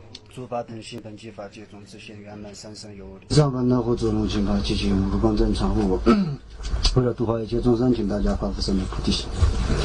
诸法等性本具法界中自现圆满三生有我理。 上本来护主龙请法积极永不光正常护我。为了度化一切众生，请大家发菩萨的菩提心。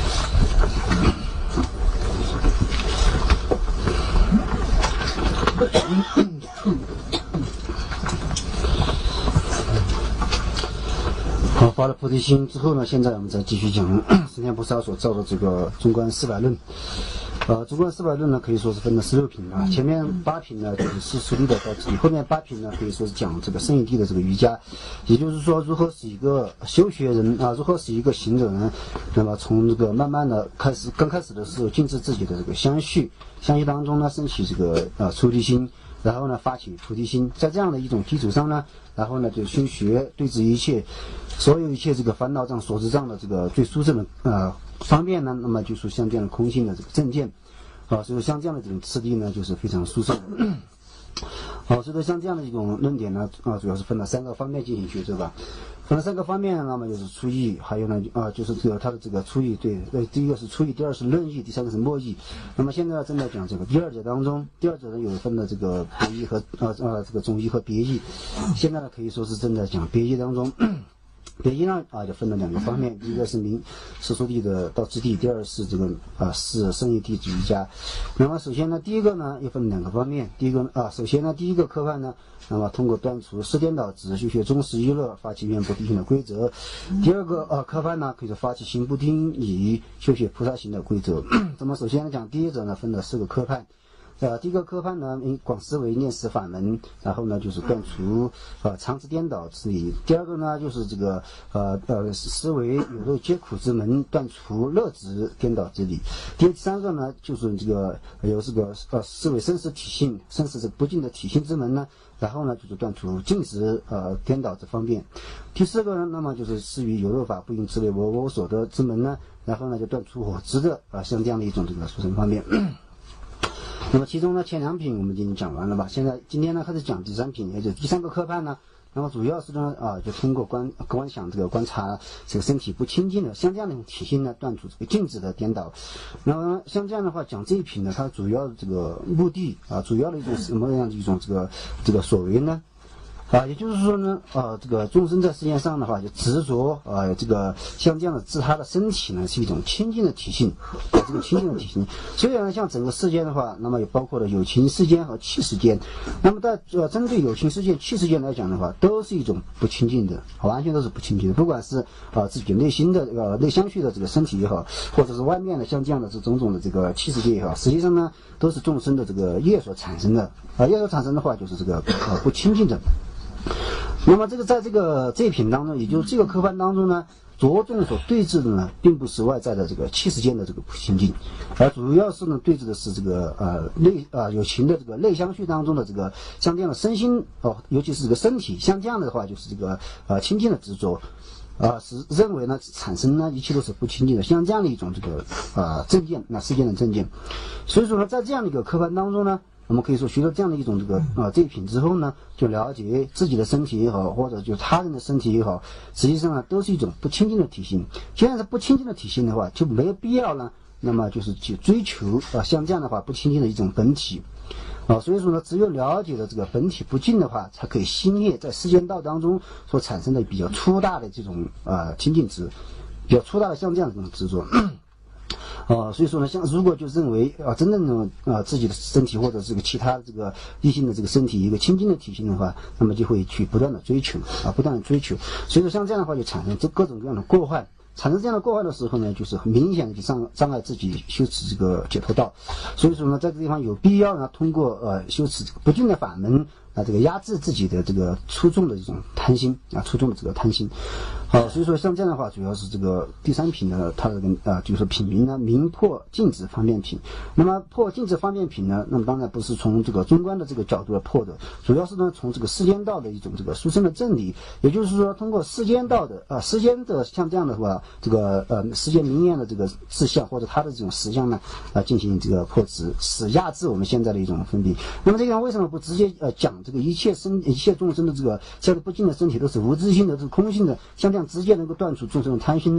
好，发了菩提心之后呢，现在我们再继续讲释迦菩萨所造的这个中观400论。中观400论呢，可以说是分了16品啊。前面8品呢就是世俗谛的道次第，后面8品呢可以说是讲这个圣义谛的这个瑜伽，也就是说如何使一个修学人啊，如何使一个行者人，那么从这个慢慢的刚开始的时候禁止自己的这个相续当中呢升起这个出离心。然后呢，发起菩提心，在这样的一种基础上呢，然后呢，就修学对治所有一切这个烦恼障、所知障的这个最殊胜的方面呢，那么就是像这样的空性的这个正见，所以像这样的这种次第呢，就是非常殊胜的。所以说像这样的一种论点呢，主要是分了3个方面进行学习吧。分了3个方面，那么就是初义，还有呢就是这个它的这个初义，第一个是初义，第二是论义，第三个是末义。那么现在正在讲这个第二者当中，第二者呢有分的这个别义和这个总义和别义。现在呢可以说是正在讲别义当中。别义呢就分了2个方面，一个是世俗谛的道次第，第二是这个是圣义谛之瑜伽。那么首先呢，第一个呢又分2个方面，首先呢第一个科判呢，那么通过断除四颠倒执，修学中实一乐，发起愿不定性的规则。第二个科判呢，可以说发起行不定以修学菩萨行的规则。那么首先讲第一者呢，分了4个科判。第一个科判呢，广思维念识法门，然后呢就是断除常识颠倒之理。第二个呢就是这个思维有漏皆苦之门，断除乐执颠倒之理。第三个呢就是这个有这个思维生死体性，生死这个不净的体性之门呢，然后呢就是断除净执颠倒之方便。第四个呢，那么就是思于有漏法不应之为我所得之门呢，然后呢就断除我执的像这样的一种这个殊胜方便。那么其中呢前2品我们已经讲完了吧？今天呢开始讲第3品，也就是第3个科判呢。那么主要是呢就通过观想这个观察这个身体不清净的像这样的一种体性呢，断除这个净止的颠倒。那么像这样的话讲这一品呢，它主要的这个目的主要的一种什么样的一种这个所为呢？也就是说呢，这个众生在世界上的话，就执着这个像这样的自他的身体呢，是一种清净的体性，这个清净的体性。虽然呢，像整个世间的话，那么也包括了有情世间和气世间。那么在针对有情世间、气世间来讲的话，都是一种不清净的，完全都是不清净的。不管是自己内心的内相续的这个身体也好，或者是外面的像这样的这种种的这个气世界也好，实际上呢，都是众生的这个业所产生的。业所产生的话，就是这个不清净的。那么这个在这一品当中，也就是这个科判当中呢，着重所对峙的呢，并不是外在的这个气世间的这个不清净，而主要是呢对峙的是这个有情的这个内相续当中的这个像这样的身心尤其是这个身体，像这样的话就是这个清净的执着。是认为呢产生呢一切都是不清净的，像这样的一种这个正见，世间的正见。所以说呢，在这样的一个科判当中呢，我们可以说学了这样的一种这一品之后呢，就了解自己的身体也好，或者就他人的身体也好，实际上呢都是一种不清净的体性。既然是不清净的体性的话，就没有必要呢，那么就是去追求像这样的话不清净的一种本体。所以说呢，只有了解了这个本体不净的话，才可以熄灭在世间道当中所产生的比较粗大的这种清净执，比较粗大的像这样的这种执着。所以说呢，像如果就认为真正的自己的身体或者这个其他这个异性的这个身体一个清净的体性的话，那么就会去不断的追求。所以说像这样的话就产生各种各样的过患。产生这样的过患的时候呢，就是很明显的去障碍自己修持这个解脱道。所以说呢，在这个地方有必要呢，通过修持这个不净的法门这个压制自己的这个粗重的这种贪心粗重的这个贪心。所以说像这样的话，主要是这个第3品呢，它的就是品名呢，明破净止方便品。那么破净止方便品呢，那么当然不是从这个中观的这个角度来破的，主要是呢从这个世间道的一种这个殊胜的正理，也就是说通过世间道的世间的像这样的话，这个世间明验的这个志向或者它的这种实相呢进行这个破执，使压制我们现在的一种分别。那么这个为什么不直接讲这个一切众生的这个像不净的身体都是无自性的，是空性的，像这样直接能够断除众生的贪心呢？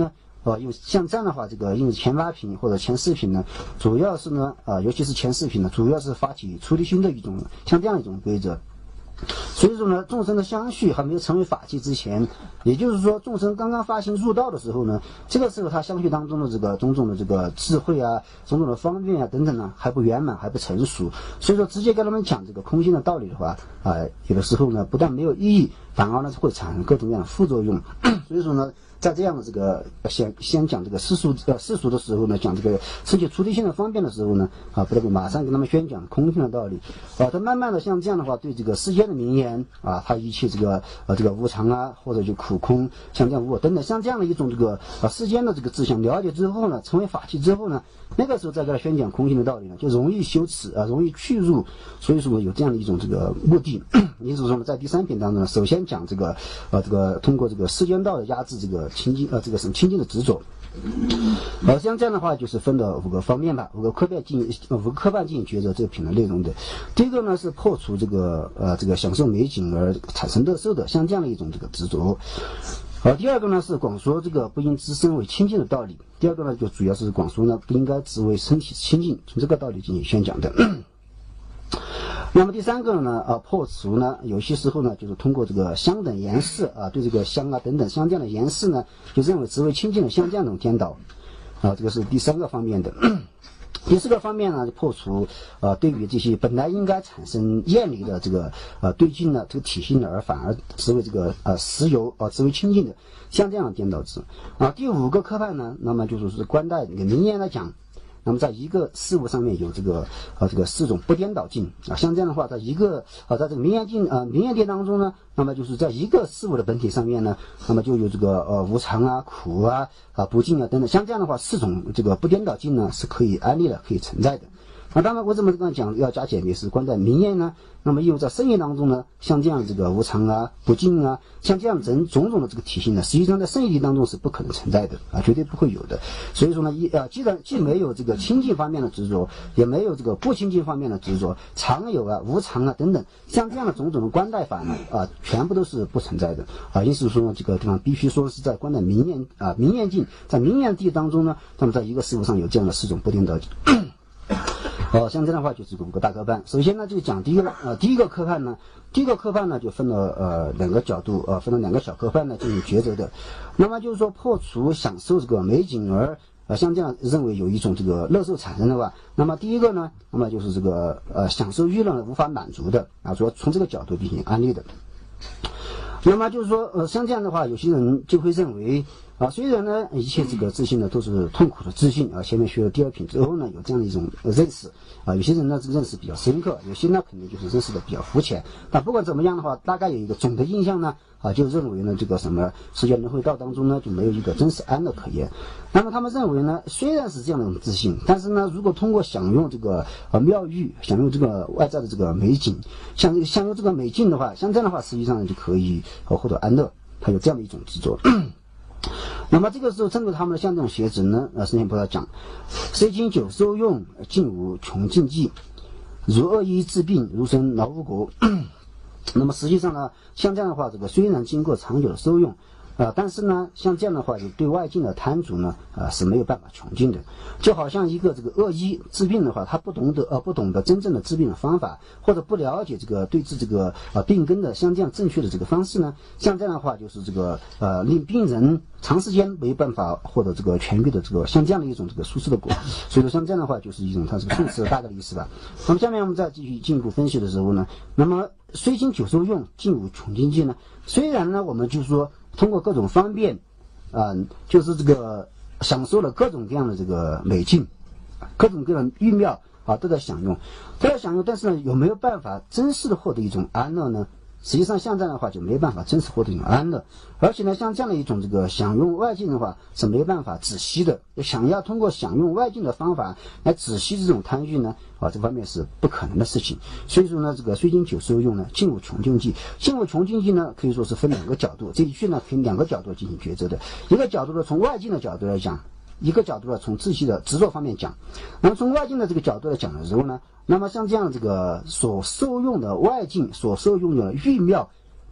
因为像这样的话，这个因为前8品或者前4品呢，主要是呢尤其是前4品呢，主要是发起出离心的一种像这样一种规则。所以说呢，众生的相续还没有成为法器之前，也就是说众生刚刚发心入道的时候呢，这个时候他相续当中的这个种种的这个智慧啊，种种的方便啊等等呢，还不圆满，还不成熟。所以说直接跟他们讲这个空性的道理的话有的时候呢不但没有意义，反而呢会产生各种各样的副作用。所以说呢，在这样的这个先讲这个世俗的时候呢，讲这个升起出离心的方便的时候呢不能马上跟他们宣讲空性的道理他慢慢的像这样的话，对这个世间的名言他一切这个无常啊，或者就苦空，像这样无我等等，像这样的一种这个世间的这个志向了解之后呢，成为法器之后呢，那个时候再给他宣讲空性的道理呢，就容易修持容易去入。所以说有这样的一种这个目的。也就是说呢，在第3品当中呢，首先讲这个通过这个世间道的压制这个清净清净的执着。像这样的话就是分了5个方面吧，5个科办进行抉择这个品的内容的。第一个呢是破除这个享受美景而产生乐受的，像这样的一种这个执着。第二个呢是广说这个不应知身为清净的道理。第二个呢就主要是广说呢不应该只为身体清净，从这个道理进行宣讲的。那么第3个呢破除呢有些时候呢就是通过这个香等言饰对这个香等等香这样的言饰呢，就认为只为清净的香这样一种颠倒这个是第3个方面的。第4个方面呢，就破除对于这些本来应该产生厌离的这个对境的这个体性的，而反而只为这个实有只为清净的，像这样的颠倒之第5个科判呢，那么就是观待这个名言来讲。那么在一个事物上面有这个4种不颠倒境像这样的话，在一个在这个名言界当中呢，那么就是在一个事物的本体上面呢，那么就有这个无常苦不净等等，像这样的话4种这个不颠倒境呢是可以安立的，可以存在的。当然为什么刚才讲要加减别是观待名言呢？那么因为在圣业当中呢，像这样这个无常不净像这样种种的这个体性呢，实际上在圣业当中是不可能存在的绝对不会有的。所以说呢既没有这个清净方面的执着，也没有这个不清净方面的执着，常有无常等等，像这样的种种的观待法呢全部都是不存在的因此说呢，这个地方必须说是在观待名言境，在名言地当中呢，那么在一个事物上有这样的4种不颠倒境。像这样的话就是5个大科判。首先呢就讲第一个科判呢，就分了2个角度分了2个小科判呢进行抉择的。那么就是说破除享受这个美景而像这样认为有一种这个乐受产生的话，那么第一个呢，那么就是这个享受欲乐无法满足的主要从这个角度进行安立的。那么就是说像这样的话，有些人就会认为虽然呢一切这个自信呢都是痛苦的自信前面学了第2品之后呢有这样的一种认识有些人呢这个认识比较深刻，有些呢可能就是认识的比较肤浅。但不管怎么样的话，大概有一个总的印象呢就认为呢这个什么世界轮回道当中呢就没有一个真实安乐可言。那么他们认为呢，虽然是这样的一种自信，但是呢如果通过享用这个妙欲，享用这个外在的这个美景，享用这个美境的话，像这样的话实际上就可以获得安乐，他有这样的一种执着。那么这个时候针对他们的像这种学子呢圣贤菩萨讲，虽经久受用，尽无穷尽计，如恶医治病，如生劳无果。那么实际上呢，像这样的话，这个虽然经过长久的受用但是呢像这样的话就对外境的贪足呢是没有办法穷尽的。就好像一个这个恶医治病的话，他不懂得真正的治病的方法，或者不了解这个对治这个病根的像这样正确的这个方式呢，像这样的话就是这个令病人长时间没办法获得这个痊愈的这个像这样的一种这个舒适的果。所以说像这样的话就是一种它这个顺势的大概的意思吧。那么下面我们再继续进一步分析的时候呢，那么虽经久受用，尽无穷尽计呢，虽然呢我们就是说通过各种方便就是这个享受了各种各样的这个美境，各种各样的欲妙都在享用，但是呢有没有办法真实的获得一种安乐呢？实际上像这样的话就没办法真实获得一种安乐。而且呢像这样的一种这个享用外境的话是没办法止息的，想要通过享用外境的方法来止息这种贪欲呢这方面是不可能的事情。所以说呢这个虽经久受用呢，尽无穷尽计。尽无穷尽计呢可以说是分2个角度，这一句呢可以2个角度进行抉择的。一个角度呢从外境的角度来讲，一个角度呢从自己的执着方面讲。那么从外境的这个角度来讲的时候呢，那么像这样这个所受用的外境，所受用的欲妙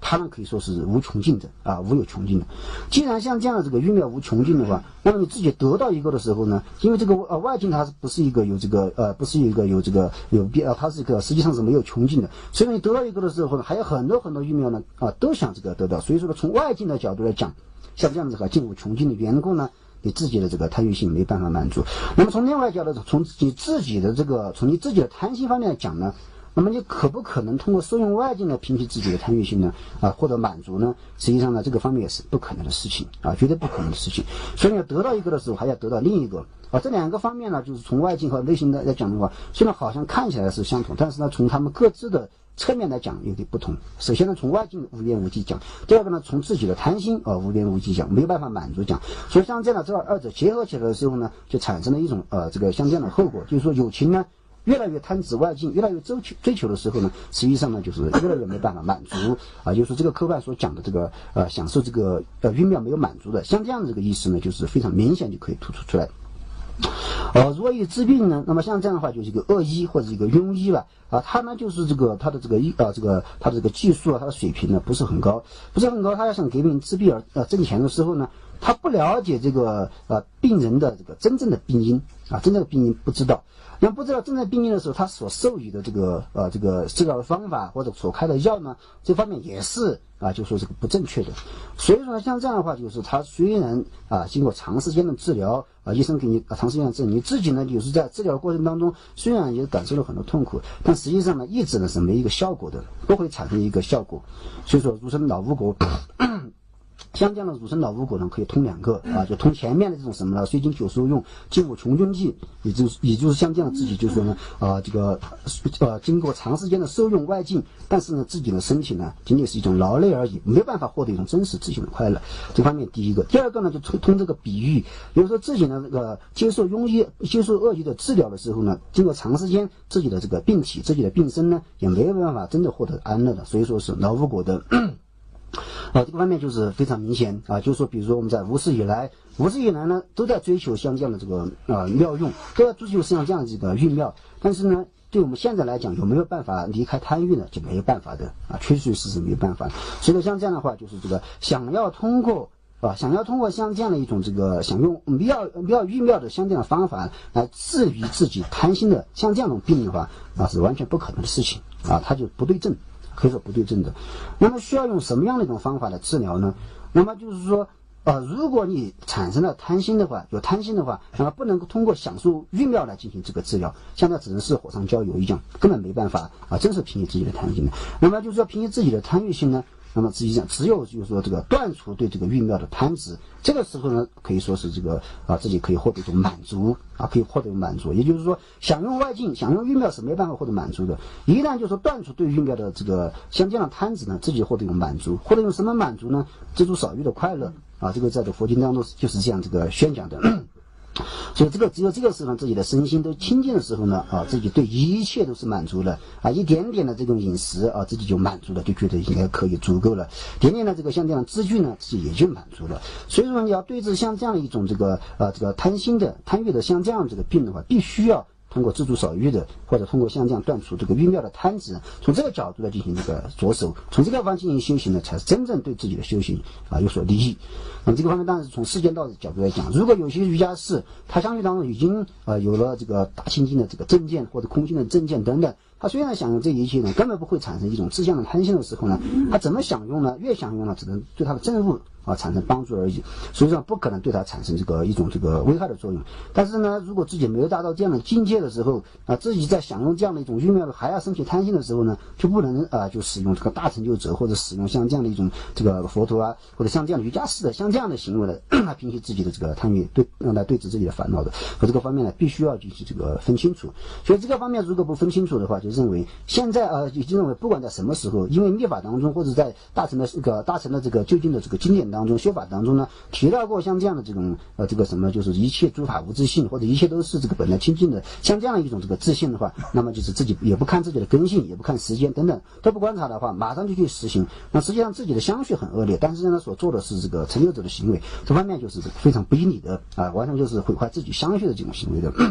它呢可以说是无穷尽的无有穷尽的。既然像这样的这个欲妙无穷尽的话，那么你自己得到一个的时候呢，因为这个外境它不是一个有这个不是一个有这个有必它是一个实际上是没有穷尽的。所以你得到一个的时候呢，还有很多很多欲妙呢都想这个得到。所以说呢，从外境的角度来讲，像这样的这个境无穷尽的缘故呢，你自己的这个贪欲性没办法满足。那么从另外角度，从你自己的贪心方面来讲呢，那么你可不可能通过受用外境来平息自己的贪欲心呢？获得满足呢？实际上呢，这个方面也是不可能的事情绝对不可能的事情。所以你要得到一个的时候，还要得到另一个这两个方面呢，就是从外境和内心来讲的话，虽然好像看起来是相同，但是呢，从他们各自的侧面来讲有点不同。首先呢，从外境无边无际讲；第二个呢，从自己的贪心无边无际讲，没有办法满足讲。所以像这样的这二者结合起来的时候呢，就产生了一种这个像这样的后果，就是说有情呢越来越贪执外境，越来越追求的时候呢，实际上呢就是越来越没办法满足就是说这个科判所讲的这个享受这个欲妙没有满足的，像这样的这个意思呢，就是非常明显就可以突出出来。如果以治病呢，那么像这样的话就是一个恶医或者一个庸医吧他呢就是这个他的这个他的这个技术他的水平呢不是很高，他要想给病治病挣钱的时候呢，他不了解这个病人的这个真正的病因真正的病因不知道。那不知道真正病因的时候，他所授予的这个治疗的方法或者所开的药呢，这方面也是就说这个不正确的。所以说呢，像这样的话，就是他虽然经过长时间的治疗医生给你长时间的治疗，你自己呢就是在治疗过程当中虽然也感受了很多痛苦，但实际上呢一直呢是没一个效果的，不会产生一个效果。所以说儒生老无果像这样的儒生老无果呢，可以通两个就通前面的这种什么呢？虽经久受用，境无穷尽计，也就是像这样自己就是说呢经过长时间的受用外境，但是呢自己的身体呢仅仅是一种劳累而已，没有办法获得一种真实自性的快乐。这方面第一个。第二个呢，就通这个比喻，比如说自己呢接受恶医的治疗的时候呢，经过长时间自己的这个病体自己的病身呢也没有办法真的获得安乐的，所以说是老无果的这个方面就是非常明显就是说比如说我们在无始以来呢都在追求像这样的这个妙用，都在追求像这样的这个欲妙，但是呢对我们现在来讲有没有办法离开贪欲呢？就没有办法的确实是没有办法。所以说像这样的话，就是这个想要通过像这样的一种这个想用妙欲妙的像这样的方法来治愈自己贪心的像这样的病的话是完全不可能的事情它就不对症，可以说不对症的。那么需要用什么样的一种方法来治疗呢？那么就是说如果你产生了贪心的话，那么不能够通过享受欲妙来进行这个治疗，像那只能是火上浇油一样，根本没办法真是平息自己的贪心的。那么就是说平息自己的贪欲心呢，那么实际上只有就是说这个断除对这个欲妙的贪执，这个时候呢可以说是这个自己可以获得一种满足可以获得满足。也就是说想用外境想用欲妙是没办法获得满足的，一旦就是说断除对欲妙的这个像这样的贪执呢，自己获得一种满足，获得一种什么满足呢？知足少欲的快乐这个在这佛经当中就是这样这个宣讲的所以只有这个时候自己的身心都清净的时候呢自己对一切都是满足了一点点的这种饮食自己就满足了，就觉得应该可以足够了，点点的这个像这样的知具呢自己也就满足了。所以说你要对治像这样的一种这个贪欲的像这样这个病的话，必须要通过知足少欲的，或者通过像这样断除这个欲妙的贪执，从这个角度来进行这个着手，从这个方向进行修行呢，才是真正对自己的修行有所利益。那么这个方面当然是从世间道的角度来讲，如果有些瑜伽士他相对当中已经有了这个大清净的这个正见或者空性的正见等等，他虽然享用这一切呢，根本不会产生一种自相的贪心的时候呢，他怎么享用呢？越享用呢，只能对他的正悟产生帮助而已，实际上不可能对他产生一种危害的作用。但是呢，如果自己没有达到这样的境界的时候自己在享用这样的一种欲妙的还要升起贪心的时候呢，就不能就使用这个大成就者或者使用像这样的一种这个佛陀或者像这样的瑜伽士的像这样的行为来平息自己的这个贪欲，来对治自己的烦恼的。和这个方面呢，必须要进行这个分清楚。所以这个方面如果不分清楚的话，就认为现在已经认为不管在什么时候，因为密法当中或者在大乘的这个究竟的这个经典当中修法当中呢，提到过像这样的这种这个什么就是一切诸法无自性，或者一切都是这个本来清净的，像这样的一种这个自信的话，那么就是自己也不看自己的根性，也不看时间等等都不观察的话，马上就去实行，那实际上自己的相续很恶劣，但是呢所做的是这个成就者的行为，这方面就是非常不依理的完全就是毁坏自己相续的这种行为的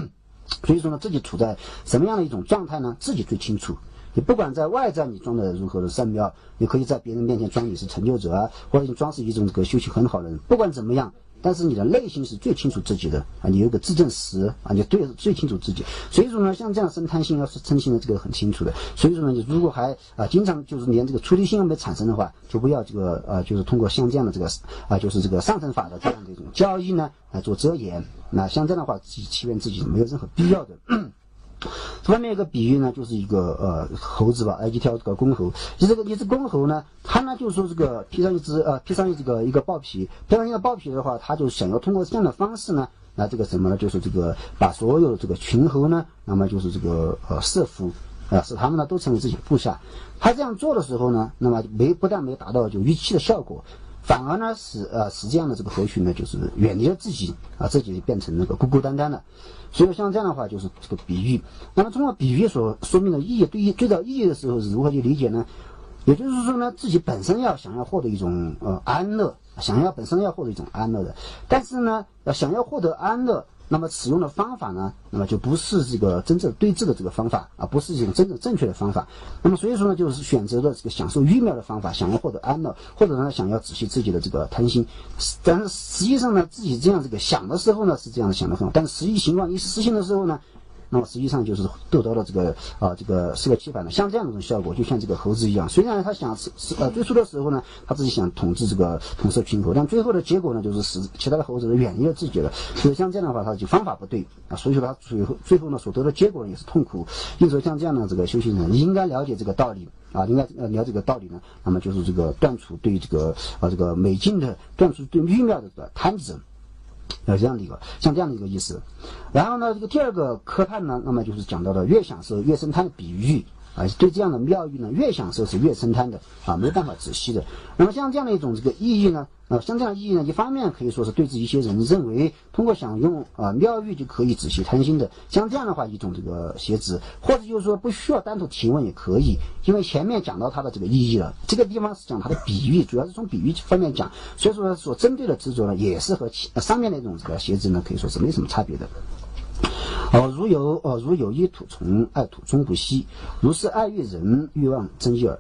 所以说呢，自己处在什么样的一种状态呢？自己最清楚。你不管在外在你装的如何的善妙，你可以在别人面前装你是成就者啊，或者你装是一种这个修行很好的人，不管怎么样，但是你的内心是最清楚自己的啊，你有个自证实啊，你最清楚自己。所以说呢，像这样生贪心要是嗔心的这个很清楚的。所以说呢，你如果还经常就是连这个出离心都没产生的话，就不要这个就是通过像这样的这个就是这个上乘法的这样的一种教义呢来做遮掩。那像这样的话，自己欺骗自己没有任何必要的。外面一个比喻呢，就是一个猴子吧，埃及挑这个公猴，一只公猴呢，它呢就是说这个披上一个豹皮，披上一个豹皮的话，它就想要通过这样的方式呢，那这个什么呢，就是这个把所有这个群猴呢，那么就是这个摄服使他们呢都成为自己的部下。他这样做的时候呢，那么不但没达到就预期的效果，反而呢使这样的这个猴群呢，就是远离了自己自己变成那个孤孤单单的。所以像这样的话就是这个比喻。那么通过比喻所说明的意义，对照意义的时候是如何去理解呢？也就是说呢，自己本身想要获得一种安乐，本身要获得一种安乐的，但是呢想要获得安乐，那么使用的方法呢，那么就不是这个真正对治的这个方法不是一种真正正确的方法。那么所以说呢，就是选择了这个享受欲妙的方法，想要获得安乐，或者呢想要止息自己的这个贪心。但是实际上呢，自己这样这个想的时候呢是这样想的很好，但是实际情况一实行的时候呢，那么实际上就是得到了这个适得其反的，像这样的一种效果，就像这个猴子一样。虽然他想最初的时候呢，他自己想统治这个统摄群猴，但最后的结果呢，就是使其他的猴子远离了自己了。所以像这样的话，他就方法不对所以说他最后呢所得的结果呢也是痛苦。因此像这样的这个修行人应该了解这个道理应该了解这个道理呢，那么就是这个断除对这个美境的断除对欲妙的这个贪执。这样的一个像这样的一个意思。然后呢，这个第二个科判呢，那么就是讲到了越享受越生贪的比喻对这样的妙语呢，越享受是越生贪的没办法止息的。那么像这样的一种这个意义呢，像这样的意义呢，一方面可以说是对治一些人认为通过享用妙语就可以止息贪心的，像这样的话一种这个邪执，或者就是说不需要单独提问也可以，因为前面讲到它的这个意义了，这个地方是讲它的比喻，主要是从比喻方面讲，所以说所针对的执着呢，也是和上面那种这个邪执呢，可以说是没什么差别的。如有一土从，爱土终不息，如是爱欲人，欲望增益耳。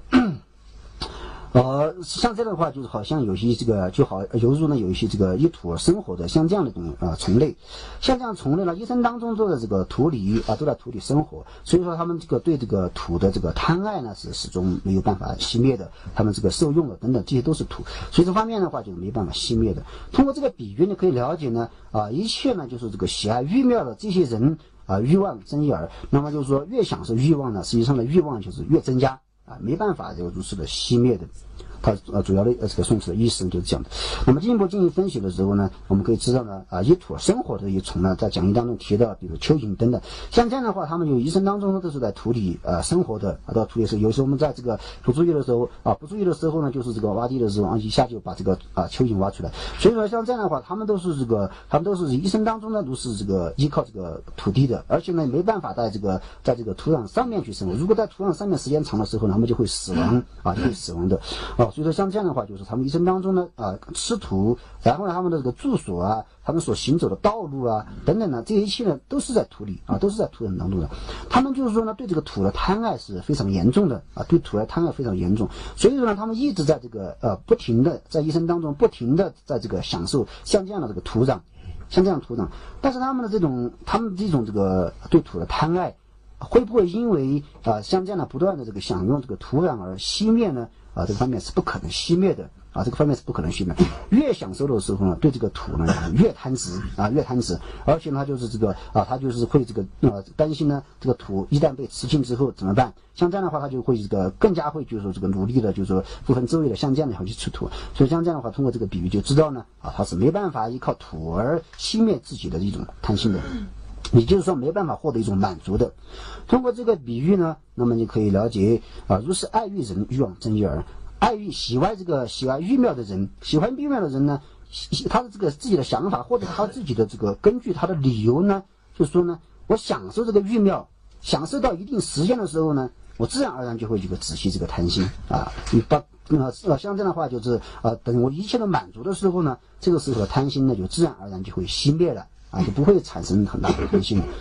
像这样的话，就是好像有些这个就好犹如呢有一些这个一土而生活的像这样的一种虫类，像这样虫类呢，一生当中都在这个土里都在土里生活，所以说他们这个对这个土的这个贪爱呢是始终没有办法熄灭的，他们这个受用的等等这些都是土，所以这方面的话就是没办法熄灭的。通过这个比喻呢，可以了解呢一切呢就是这个喜爱欲妙的这些人欲望增益耳。那么就是说越享受欲望呢，实际上的欲望就是越增加没办法就如此的熄灭的。它主要的这个宋词的意思就是这样的。那么进一步进行分析的时候呢，我们可以知道呢以土生活的一虫呢，在讲义当中提到，比如蚯蚓等等，像这样的话，他们有一生当中都是在土里生活的到土里是有时候我们在这个不注意的时候不注意的时候呢，就是这个挖地的时候一下就把这个蚯蚓挖出来。所以说像这样的话，他们都是一生当中呢都是这个依靠这个土地的，而且呢没办法在这个土壤上面去生活。如果在土壤上面时间长的时候，他们就会死亡就会死亡的所以说像这样的话，就是他们一生当中呢吃土，然后呢他们的这个住所他们所行走的道路等等呢，这一切呢都是在土里都是在土壤当中的。他们就是说呢对这个土的贪爱是非常严重的对土的贪爱非常严重，所以说呢他们一直在这个不停的在一生当中不停的在这个享受像这样的这个土壤，像这样的土壤。但是他们这种这个对土的贪爱会不会因为像这样的不断的这个享用这个土壤而熄灭呢？这个方面是不可能熄灭的这个方面是不可能熄灭。越享受的时候呢，对这个土呢越贪执越贪执，而且呢就是这个他就是会这个担心呢这个土一旦被吃尽之后怎么办？像这样的话，他就会这个更加会就是说这个努力的，就是说不分昼夜的像这样的要去吃土。所以像这样的话，通过这个比喻就知道呢他是没办法依靠土而熄灭自己的一种贪心的。也就是说没办法获得一种满足的。通过这个比喻呢，那么你可以了解如是爱欲人，欲望增益耳。喜欢欲妙的人，喜欢欲妙的人呢，他的这个自己的想法或者他自己的这个根据他的理由呢，就是说呢，我享受这个欲妙，享受到一定时间的时候呢，我自然而然就会这个止息这个贪心像这样的话就是等我一切的满足的时候呢，这个时候贪心呢就自然而然就会熄灭了就不会产生很大的贪心。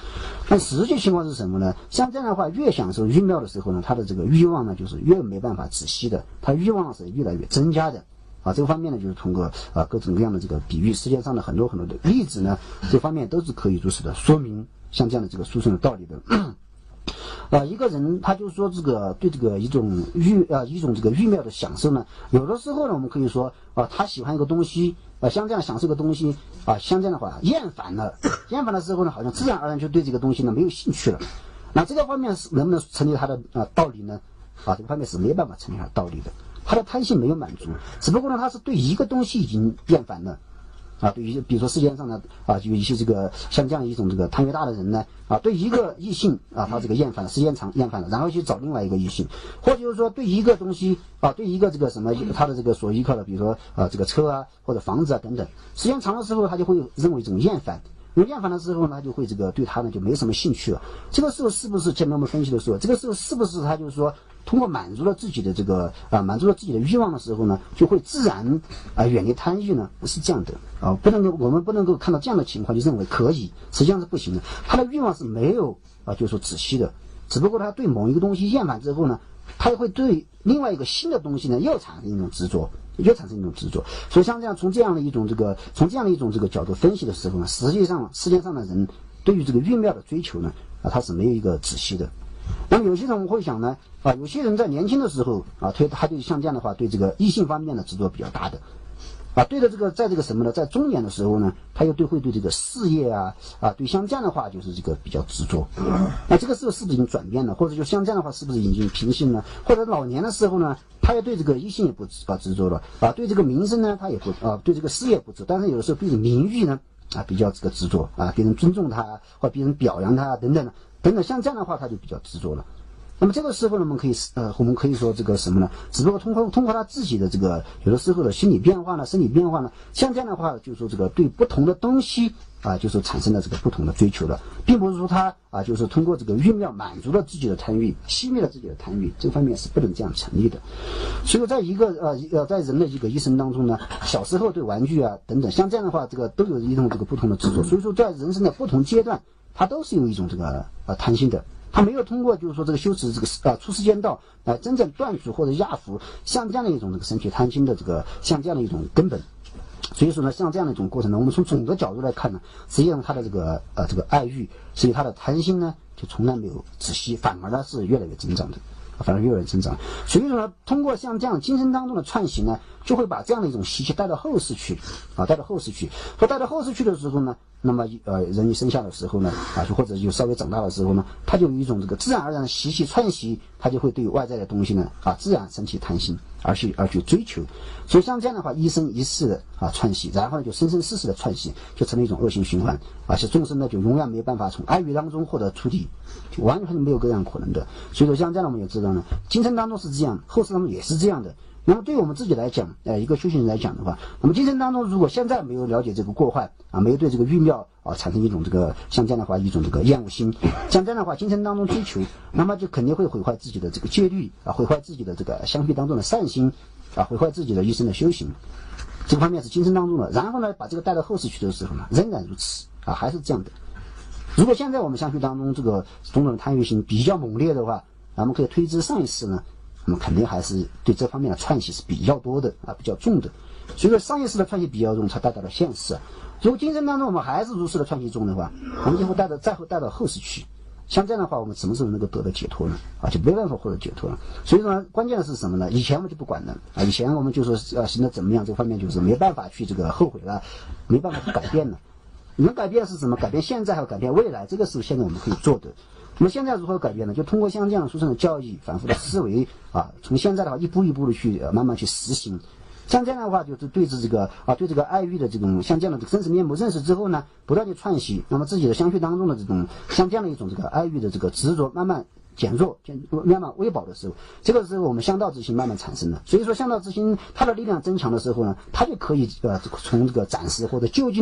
但实际情况是什么呢？像这样的话，越享受欲妙的时候呢，他的这个欲望呢，就是越没办法止息的，他欲望是越来越增加的。这个方面呢，就是通过各种各样的这个比喻，世界上的很多很多的例子呢，这方面都是可以如此的说明像这样的这个书生的道理的。一个人他就说这个对这个一种这个欲妙的享受呢，有的时候呢，我们可以说他喜欢一个东西像这样享受一个东西像这样的话厌烦了时候呢，好像自然而然就对这个东西呢没有兴趣了。那这个方面能不能成立他的道理呢？这个方面是没办法成立他的道理的。他的贪性没有满足，只不过呢，他是对一个东西已经厌烦了对于比如说世界上呢有一些这个像这样一种这个贪欲大的人呢对一个异性他这个厌烦了，时间长厌烦了，然后去找另外一个异性，或者就是说对一个东西对一个这个什么他的这个所依靠的，比如说这个车或者房子等等，时间长的时候他就会认为这种厌烦。有厌烦的时候呢，他就会这个对他呢就没什么兴趣了。这个时候是不是前面我们分析的时候，这个时候是不是他就是说通过满足了自己的这个满足了自己的欲望的时候呢，就会自然远离贪欲呢？是这样的我们不能够看到这样的情况就认为可以，实际上是不行的。他的欲望是没有就是说止息的，只不过他对某一个东西厌烦之后呢，他会对另外一个新的东西呢又产生一种执着。所以像这样从这样的一种这个角度分析的时候呢，实际上世界上的人对于这个欲妙的追求呢他是没有一个止息的。那么有些人会想呢有些人在年轻的时候他对像这样的话对这个异性方面的执着比较大的对的这个在这个什么呢，在中年的时候呢，他又会对这个事业对像这样的话就是这个比较执着。那这个时候是不是已经转变了，或者就像这样的话是不是已经平性了？或者老年的时候呢，他也对这个异性也不执着了对这个名声呢他也不对这个事业不执着，但是有的时候对名誉呢比较这个执着别人尊重他或别人表扬他等等，像这样的话他就比较执着了。那么这个时候呢，我们可以说这个什么呢？只不过通过他自己的这个有的时候的心理变化呢、生理变化呢，像这样的话，就是说这个对不同的东西就是产生了这个不同的追求了，并不是说他就是通过这个欲妙满足了自己的贪欲，熄灭了自己的贪欲，这方面是不能这样成立的。所以在一个在人的一个一生当中呢，小时候对玩具等等，像这样的话，这个都有一种这个不同的执着。所以说在人生的不同阶段，他都是有一种这个贪心的。他没有通过就是说这个修持这个出世间道真正断除或者压服像这样的一种这个身体贪心的这个像这样的一种根本。所以说呢，像这样的一种过程呢，我们从总的角度来看呢，实际上他的这个爱欲，所以他的贪心呢就从来没有止息，反而呢是越来越增长的。所以说呢，通过像这样今生当中的串习呢，就会把这样的一种习气带到后世去带到后世去的时候呢，那么人一生下的时候呢或者就稍微长大的时候呢，他就有一种这个自然而然的习气串习，他就会对外在的东西呢自然升起贪心而去追求。所以像这样的话，一生一世的串习，然后就生生世世的串习，就成了一种恶性循环且众生呢就永远没有办法从爱欲当中获得出离，就完全没有各样可能的。所以说像这样的我们也知道呢，今生当中是这样，后世当中也是这样的。那么对我们自己来讲一个修行人来讲的话，那么今生当中如果现在没有了解这个过患没有对这个欲妙产生一种这个像这样的话一种这个厌恶心，像这样的话今生当中追求，那么就肯定会毁坏自己的这个戒律毁坏自己的这个相续当中的善心毁坏自己的一生的修行。这个方面是今生当中的，然后呢把这个带到后世去的时候呢，仍然如此还是这样的。如果现在我们相续当中这个种种的贪欲心比较猛烈的话，我们可以推知上一世呢，那么肯定还是对这方面的串习是比较多的比较重的。所以说上一世的串习比较重，才带到了现世如果今生当中我们还是如此的串习重的话，我们以后带到后世去，像这样的话我们什么时候能够得到解脱呢就没办法获得解脱了。所以说呢，关键的是什么呢？以前我们就不管了以前我们就说行得怎么样，这方面就是没办法去这个后悔了，没办法去改变了。能改变是什么？改变现在还有改变未来，这个是现在我们可以做的。那么现在如何改变呢？就通过像这样书生的教育，反复的思维从现在的话一步一步的去慢慢去实行。像这样的话，就是对这个对这个爱欲的这种像这样的生死面目认识之后呢，不断去串习，那么自己的相续当中的这种像这样的一种这个爱欲的这个执着慢慢减弱，慢慢微薄的时候，这个时候我们向道之心慢慢产生了。所以说向道之心它的力量增强的时候呢，它就可以从这个暂时或者就近呢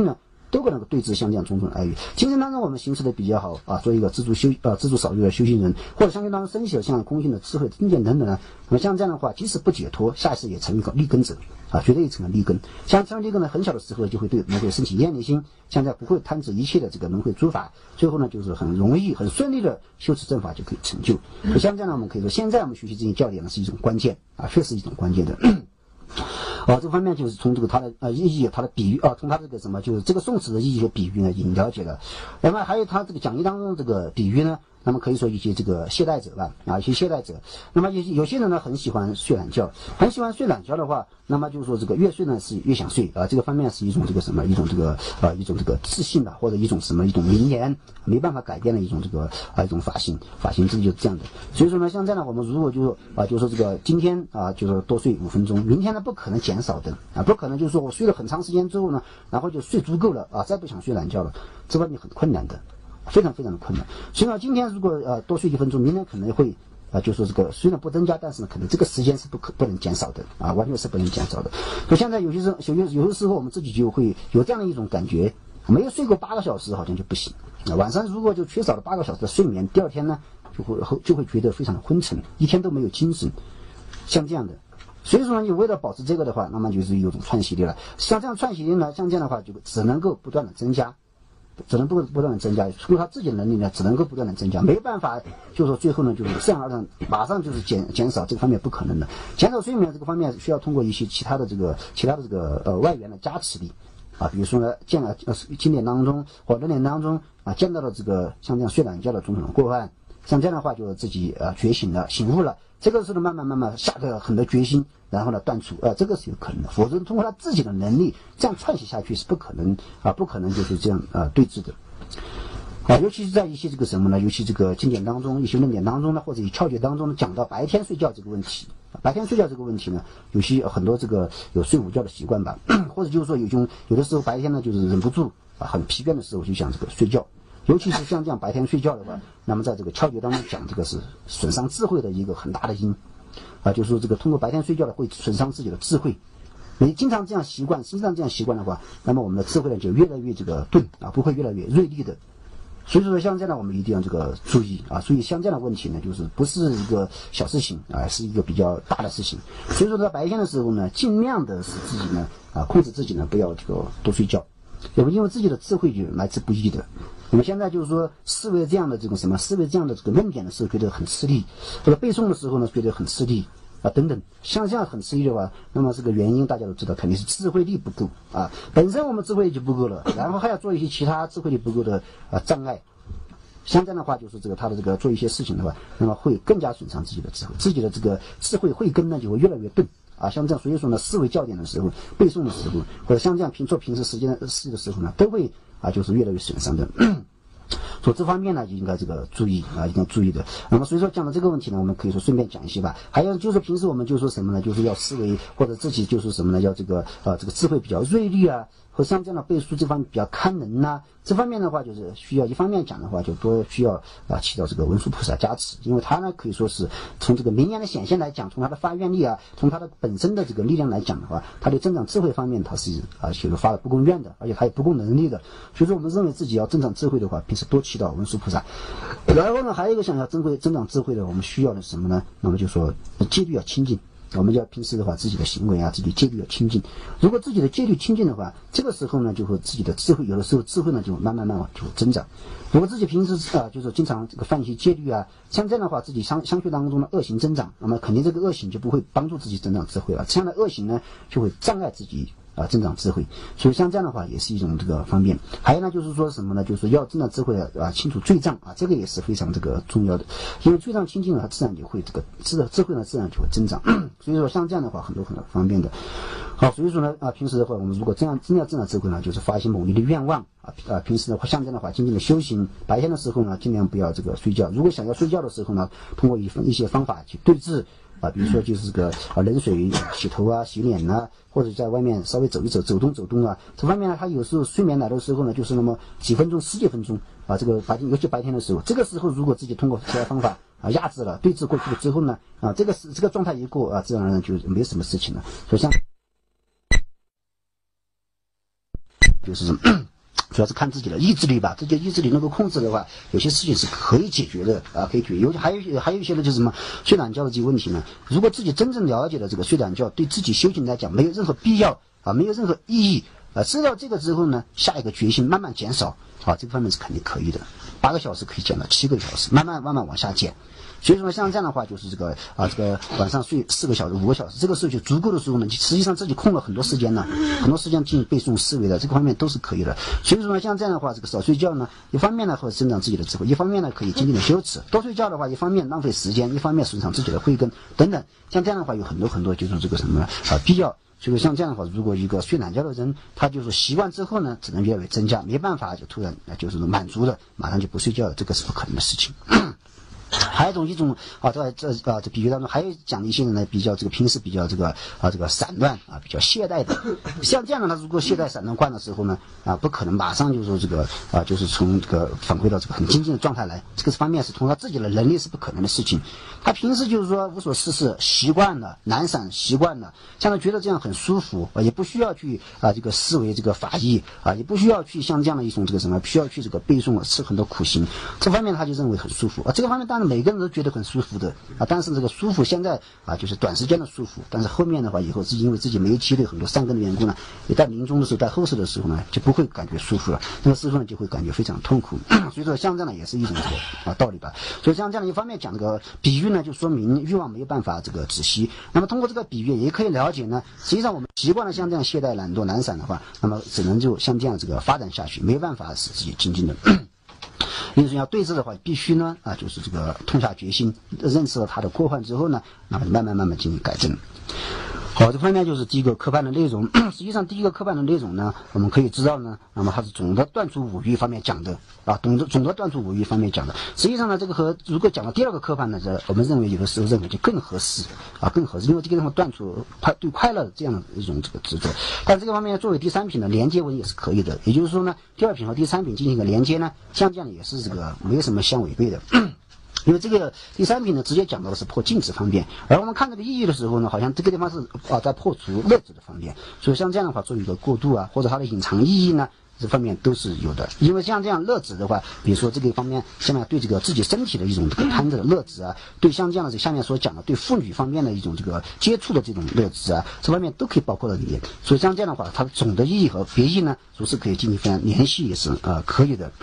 都可能对治像这样种种爱欲。精神当中我们行持的比较好啊，做一个自助少欲的修行人，或者相对当中升起了像空性的智慧、真见等等呢，那么像这样的话，即使不解脱，下一次也成一个利根者啊，绝对也成了利根。像成利根呢，很小的时候就会对轮回升起厌离心，现在不会贪执一切的这个轮回诸法，最后呢就是很容易、很顺利的修持正法就可以成就。所以像这样呢，我们可以说，现在我们学习这些教典呢是一种关键啊，确实一种关键的。这方面就是从这个它的意义、它的比喻从它这个什么，就是这个宋词的意义和比喻呢，已经了解了。那么还有它这个讲义当中的这个比喻呢，那么可以说一些这个懈怠者吧，一些懈怠者。那么有些人呢很喜欢睡懒觉，很喜欢睡懒觉的话，那么就是说这个越睡呢是越想睡这个方面是一种这个什么，一种这个自信的，或者一种什么一种名言，没办法改变的一种这个一种法性，这就是这样的。所以说呢，像这样的我们如果就是说这个今天就是多睡5分钟，明天呢不可能减少的不可能就是说我睡了很长时间之后呢，然后就睡足够了再不想睡懒觉了，这方面很困难的。非常非常的困难，所以呢，今天如果多睡1分钟，明天可能会就说这个虽然不增加，但是呢，可能这个时间是不能减少的完全是不能减少的。所以现在有些时候我们自己就会有这样的一种感觉，没有睡过8个小时好像就不行晚上如果就缺少了8个小时的睡眠，第二天呢就会觉得非常的昏沉，一天都没有精神，像这样的。所以说呢，你为了保持这个的话，那么就是有种串习力了。像这样串习力呢，像这样的话就只能够不断的增加。只能不断的增加，通过他自己的能力呢，只能够不断的增加，没办法，就是说最后呢，就是自然而然马上就是减少，这个方面不可能的。减少睡眠这个方面需要通过一些其他的这个外援的加持力比如说呢，经典当中或论点当中见到了这个像这样睡懒觉的种种过患，像这样的话就自己觉醒了、醒悟了，这个时候慢慢下的很多决心，然后呢断除这个是有可能的，否则通过他自己的能力这样串习下去是不可能就是这样对峙的尤其是在一些这个什么呢，尤其这个经典当中、一些论点当中呢，或者窍诀当中呢，讲到白天睡觉这个问题。白天睡觉这个问题呢，有些很多这个有睡午觉的习惯吧，或者就是说有的时候白天呢就是忍不住很疲倦的时候就想这个睡觉。尤其是像这样白天睡觉的话，那么在这个窍诀当中讲，这个是损伤智慧的一个很大的因就是说这个通过白天睡觉的会损伤自己的智慧。你经常这样习惯的话，那么我们的智慧呢就越来越这个钝不会越来越锐利的。所以说像这样的我们一定要这个注意所以像这样的问题呢，就是不是一个小事情是一个比较大的事情。所以说在白天的时候呢，尽量的使自己呢控制自己呢不要这个多睡觉，因为自己的智慧就来之不易的。我们现在就是说思维这样的这个论点的时候觉得很吃力，这个背诵的时候呢觉得很吃力等等，像这样很吃力的话，那么这个原因大家都知道，肯定是智慧力不够本身我们智慧力就不够了，然后还要做一些其他智慧力不够的障碍。像这样的话，就是这个他的这个做一些事情的话，那么会更加损伤自己的智慧，自己的这个智慧慧根呢就会越来越钝像这样，所以说呢，思维教典的时候、背诵的时候，或者像这样做平时事的时候呢，都会就是越来越损伤的。所以这方面呢，就应该这个注意一定要注意的。那么所以说讲到这个问题呢，我们可以说顺便讲一些吧。还有就是平时我们就说什么呢？就是要思维或者自己就是什么呢？要这个智慧比较锐利和像这样的背书这方面比较堪能这方面的话就是需要一方面讲的话，就多需要起到这个文殊菩萨加持，因为他呢可以说是从这个名言的显现来讲，从他的发愿力从他的本身的这个力量来讲的话，他对增长智慧方面他是就是发了不共愿的，而且他有不共能力的。所以说我们认为自己要增长智慧的话，平时多祈祷文殊菩萨。然后呢，还有一个想要增长智慧的，我们需要的是什么呢？那么就说戒律要清净。我们要平时的话，自己的行为自己戒律要清净。如果自己的戒律清净的话，这个时候呢，就会自己的智慧，有的时候智慧呢就慢慢就增长。如果自己平时就是经常这个犯一些戒律像这样的话，自己相续当中的恶行增长，那么肯定这个恶行就不会帮助自己增长智慧了。这样的恶行呢，就会障碍自己增长智慧。所以像这样的话也是一种这个方便。还有呢就是说什么呢，就是要增长智慧清除罪障这个也是非常这个重要的。因为罪障清净了，它自然就会这个智慧呢自然就会增长。所以说像这样的话很多方便的。好，所以说呢平时的话，我们如果真要增长智慧呢，就是发一些猛烈的愿望平时的话像这样的话精进的修行。白天的时候呢，尽量不要这个睡觉。如果想要睡觉的时候呢，通过一些方法去对治比如说就是这个冷水洗头洗脸或者在外面稍微走一走，走动这方面呢，他有时候睡眠来的时候呢，就是那么几分钟、10几分钟这个尤其白天的时候，这个时候如果自己通过其他方法压制了、对峙过去了之后呢这个状态一过自然而然就没什么事情了。所以像就是主要是看自己的意志力吧，自己的意志力能够控制的话，有些事情是可以解决的啊，可以解决。尤其还有一些呢，就是什么睡懒觉的这个问题呢？如果自己真正了解了这个睡懒觉对自己修行来讲没有任何必要啊，没有任何意义啊，知道这个之后呢，下一个决心慢慢减少啊，这个方面是肯定可以的。8个小时可以减到7个小时，慢慢往下减。所以说像这样的话，就是这个晚上睡4个小时、5个小时，这个时候就足够的时候呢，实际上自己空了很多时间呢，很多时间进行背诵思维的，这个方面都是可以的。所以说呢，像这样的话，这个少睡觉呢，一方面呢会增长自己的智慧，一方面呢可以精进的修持。多睡觉的话，一方面浪费时间，一方面损伤自己的慧根等等。像这样的话，有很多就是这个什么必要。所以像这样的话，如果一个睡懒觉的人，他就是习惯之后呢，只能越来越增加，没办法就突然就是满足了，马上就不睡觉了，这个是不可能的事情。还有一种这比喻当中还有讲的一些人呢，比较这个平时比较这个散乱啊，比较懈怠的。像这样的他如果懈怠散乱惯的时候呢不可能马上就说这个就是从这个返回到这个很精进的状态来，这个方面是从他自己的能力是不可能的事情。他平时就是说无所事事习惯了，懒散习惯了，像他觉得这样很舒服也不需要去这个思维这个法义也不需要去像这样的一种这个什么需要去这个背诵吃很多苦行，这方面他就认为很舒服这个方面当然每个人都觉得很舒服的但是这个舒服现在就是短时间的舒服，但是后面的话以后是因为自己没有积累很多善根的缘故呢，一旦临终的时候，在后世的时候呢，就不会感觉舒服了，那个时候呢就会感觉非常痛苦。所以说像这样的也是一种这个道理吧。所以像这样的一方面讲这个比喻呢，就说明欲望没有办法这个止息。那么通过这个比喻也可以了解呢，实际上我们习惯了像这样懈怠、懒惰、懒散的话，那么只能就像这样这个发展下去，没有办法使自己精进的。因此要对峙的话，必须呢就是这个痛下决心，认识了它的过患之后呢，那么慢慢进行改正。好，这方面就是第一个科判的内容。实际上第一个科判的内容呢，我们可以知道呢，那么它是总的断除五欲方面讲的总的断除五欲方面讲的。实际上呢，这个和如果讲到第二个科判呢，我们认为有的时候认为就更合适更合适，因为这个地方断除对快乐这样的一种这个执着。但这个方面作为第三品的连接文也是可以的，也就是说呢，第二品和第三品进行一个连接呢，像这样也是这个没有什么相违背的。因为这个第三品呢，直接讲到的是破净止方面，而我们看这个意义的时候呢，好像这个地方是在破除乐子的方面，所以像这样的话，做一个过渡或者它的隐藏意义呢，这方面都是有的。因为像这样乐子的话，比如说这个方面，下面对这个自己身体的一种这个贪的乐子对像这样的下面所讲的对妇女方面的一种这个接触的这种乐子这方面都可以包括到里面。所以像这样的话，它的总的意义和别意呢，如是可以进行非常联系，也是可以的。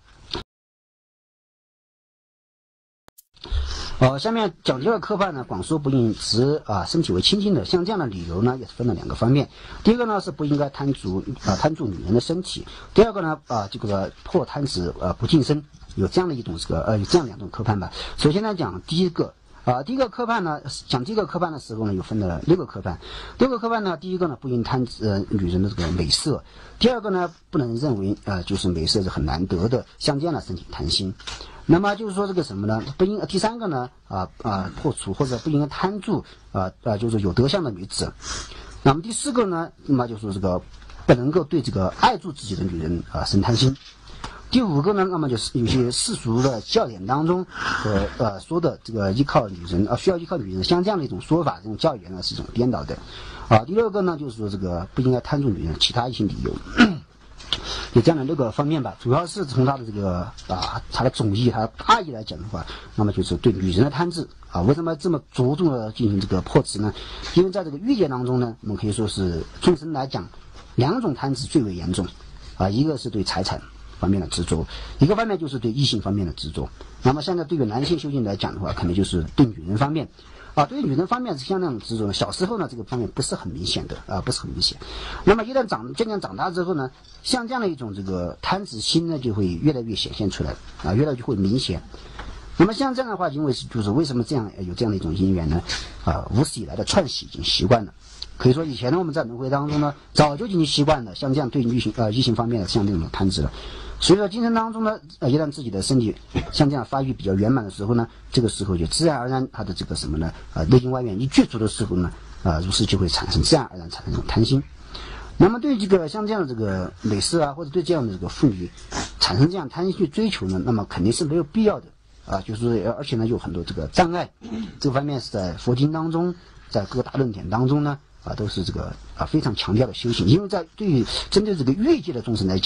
下面讲第二科判呢，广说不应执身体为清净的，像这样的理由呢，也是分了2个方面。第一个呢是不应该贪著女人的身体，第二个呢这个破贪执不净身，有这样的一种有这样2种科判吧。首先呢讲第一个第一个科判呢，讲这个科判的时候呢，有分了6个科判。6个科判呢，第一个呢不应贪女人的这个美色，第二个呢不能认为就是美色是很难得的，像这样的身体贪心。那么就是说这个什么呢？第三个呢破除或者不应该贪著就是有德相的女子。那么第4个呢，那么就是这个不能够对这个爱住自己的女人生贪心。第5个呢，那么就是有些世俗的教典当中说的这个依靠女人需要依靠女人，像这样的一种说法，这种教言呢是一种颠倒的第6个呢，就是说这个不应该贪著女人其他一些理由。有这样的6个方面吧，主要是从它的这个它的总义、它的大义来讲的话，那么就是对女人的贪执为什么这么着重的进行这个破执呢？因为在这个欲界当中呢，我们可以说是众生来讲2种贪执最为严重一个是对财产方面的执着，一个方面就是对异性方面的执着。那么现在对于男性修行来讲的话，可能就是对女人方面对于女人方面是像那种执着，小时候呢这个方面不是很明显的不是很明显。那么一旦渐渐长大之后呢，像这样的一种这个贪执心呢，就会越来越显现出来越来越会明显。那么像这样的话，因为就是为什么这样有这样的一种因缘呢无始以来的串习已经习惯了。可以说以前呢我们在轮回当中呢早就已经习惯了像这样对异性方面的像这种贪执了。所以说精神当中呢一旦自己的身体像这样发育比较圆满的时候呢，这个时候就自然而然它的这个什么呢内因外缘一具足的时候呢如是就会产生自然而然产生这种贪心。那么对这个像这样的这个美色或者对这样的这个妇女产生这样贪心去追求呢，那么肯定是没有必要的就是而且呢有很多这个障碍，这个方面是在佛经当中在各大论点当中呢都是这个非常强调的修行。因为针对这个欲界的众生来讲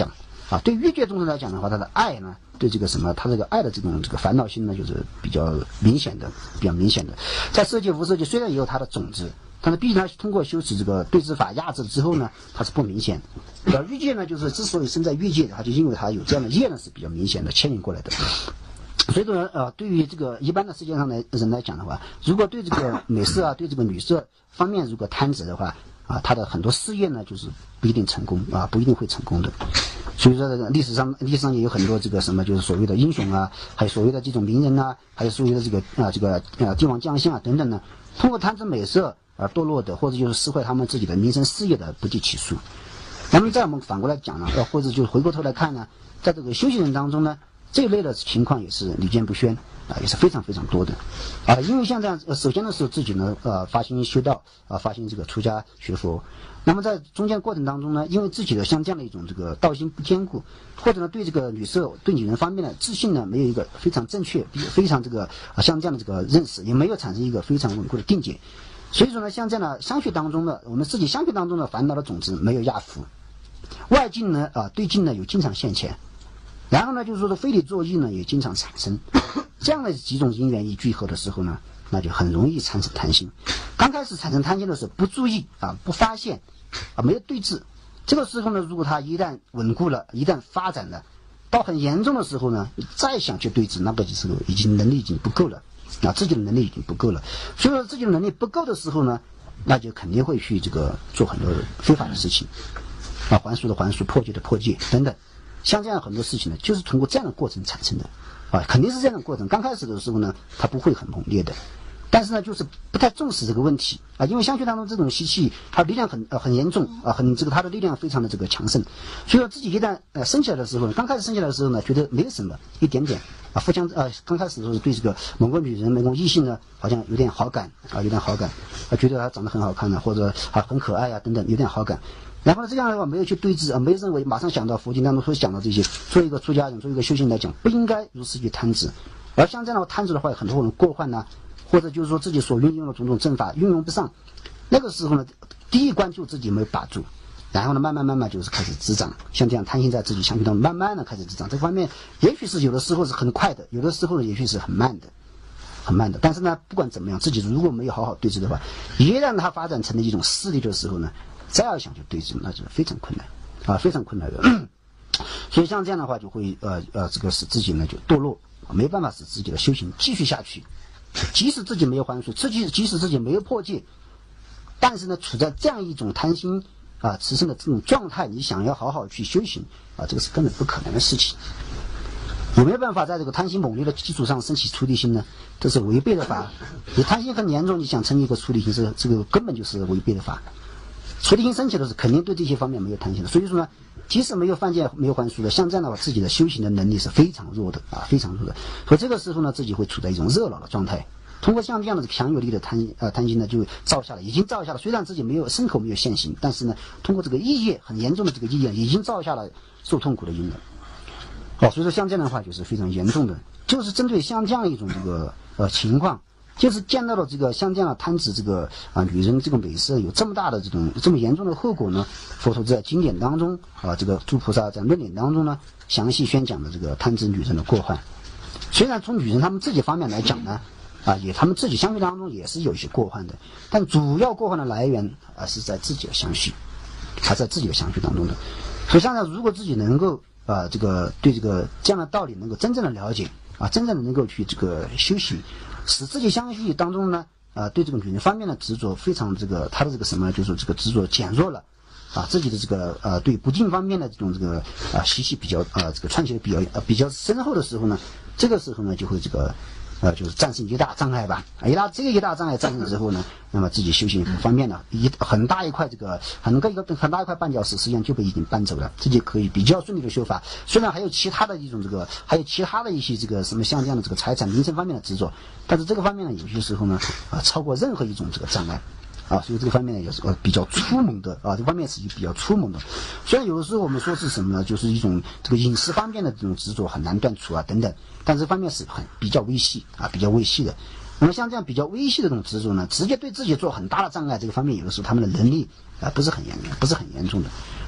啊。对欲界众生来讲的话，他的爱呢，对这个什么，他这个爱的这个烦恼心呢，就是比较明显的。在色界无色界虽然也有它的种子，但是毕竟它通过修持这个对治法压制之后呢，它是不明显。欲界呢，就是之所以生在欲界，它就因为它有这样的业呢是比较明显的牵引过来的。所以说对于这个一般的世界上的人来讲的话，如果对这个美色啊，对这个女色方面如果贪执的话啊，他的很多事业呢就是不一定成功啊，不一定会成功的。所以说历史上也有很多这个什么，就是所谓的英雄啊，还有所谓的这种名人啊，还有所谓的这个帝王将相啊等等呢，通过贪执美色而堕落的，或者就是失坏他们自己的名声事业的不计其数。那么在我们反过来讲呢，或者就是回过头来看呢，在这个修行人当中呢，这一类的情况也是屡见不鲜啊，也是非常非常多的啊。因为像这样，首先的时候自己呢发心修道啊，发心这个出家学佛。那么在中间过程当中呢，因为自己的像这样的一种这个道心不坚固，或者呢对这个女色对女人方面的自信呢没有一个非常正确、非常这个像这样的这个认识，也没有产生一个非常稳固的定解。所以说呢，像这样的相续当中呢，我们自己相续当中的烦恼的种子没有压服，外境呢对境呢有经常现前。然后呢，就是说的非理作意呢，也经常产生，这样的几种因缘一聚合的时候呢，那就很容易产生贪心。刚开始产生贪心的时候，不注意啊，不发现啊，没有对治。这个时候呢，如果他一旦稳固了，一旦发展了，到很严重的时候呢，再想去对治，那个时候已经能力已经不够了啊，自己的能力已经不够了。所以说自己的能力不够的时候呢，那就肯定会去这个做很多非法的事情啊，还俗的还俗，破戒的破戒等等。像这样很多事情呢，就是通过这样的过程产生的，啊，肯定是这样的过程。刚开始的时候呢，它不会很猛烈的，但是呢，就是不太重视这个问题啊，因为相续当中这种习气，它力量很严重啊，它的力量非常的这个强盛，所以说自己一旦升起来的时候，刚开始升起来的时候呢，觉得没有什么，一点点啊，刚开始的时候对这个某个女人、某个异性呢，好像有点好感啊，觉得她长得很好看呢，或者很可爱啊等等，有点好感。然后呢，这样的话没有去对峙啊，没有认为马上想到佛经当中会讲到这些，作为一个出家人，作为一个修行来讲，不应该如此去贪执。而像这样的贪执的话，很多人过患呢，或者就是说自己所运用的种种正法运用不上，那个时候呢，第一关就自己没有把住，然后呢，慢慢就是开始滋长，像这样贪心在自己相续当中慢慢的开始滋长。这方面也许是有的时候是很快的，有的时候呢也许是很慢的。但是呢，不管怎么样，自己如果没有好好对治的话，一旦它发展成了一种势力的时候呢，再要想去对治，那就是非常困难啊，非常困难的。所以像这样的话，就会这个使自己呢就堕落，没办法使自己的修行继续下去。即使自己没有还俗，即使自己没有破戒，但是呢，处在这样一种贪心啊炽盛的这种状态，你想要好好去修行啊，这个是根本不可能的事情。有没有办法在这个贪心猛烈的基础上升起出离心呢？这是违背的法。你贪心很严重，你想成一个出离心，这个根本就是违背的法。出离心升起的时候，肯定对这些方面没有贪心的。所以说呢，即使没有犯戒、没有还俗的，像这样的话，自己的修行的能力是非常弱的啊，非常弱的。所以这个时候呢，自己会处在一种热闹的状态。通过像这样的强有力的贪心呢，就造下了，已经造下了。虽然自己身口没有现行，但是呢，通过这个意业很严重的这个意业，已经造下了受痛苦的因了。所以说像这样的话就是非常严重的，就是针对像这样一种这个情况，就是见到了这个像这样的贪执这个女人这个美色有这么大的这么严重的后果呢，佛陀在经典当中这个诸菩萨在论点当中呢详细宣讲的这个贪执女人的过患。虽然从女人他们自己方面来讲呢他们自己相续当中也是有一些过患的，但主要过患的来源是在自己的相续，在自己的相续当中的。所以像如果自己能够这个对这样的道理能够真正的了解真正的能够去这个修习，使自己相续当中呢对这个女人方面的执着非常他的这个什么，就是这个执着减弱了自己的这个对不净方面的这种习气比较这个串起的比较深厚的时候呢，这个时候呢就会就是战胜一大障碍吧。一大障碍战胜之后呢，那么自己修行方面呢，很大一块很大一块绊脚石，实际上就被已经搬走了，自己可以比较顺利的修法。虽然还有其他的一种还有其他的一些什么像这样的财产名声方面的执着，但是这个方面呢，有些时候呢超过任何一种障碍。所以这个方面呢也是比较粗猛的这方面是比较粗猛的。虽然有的时候我们说是什么呢，就是一种这个饮食方面的这种执着很难断除等等，但这方面是比较微细的。那么像这样比较微细的这种执着呢，直接对自己做很大的障碍，这个方面有的时候他们的能力不是很严重的。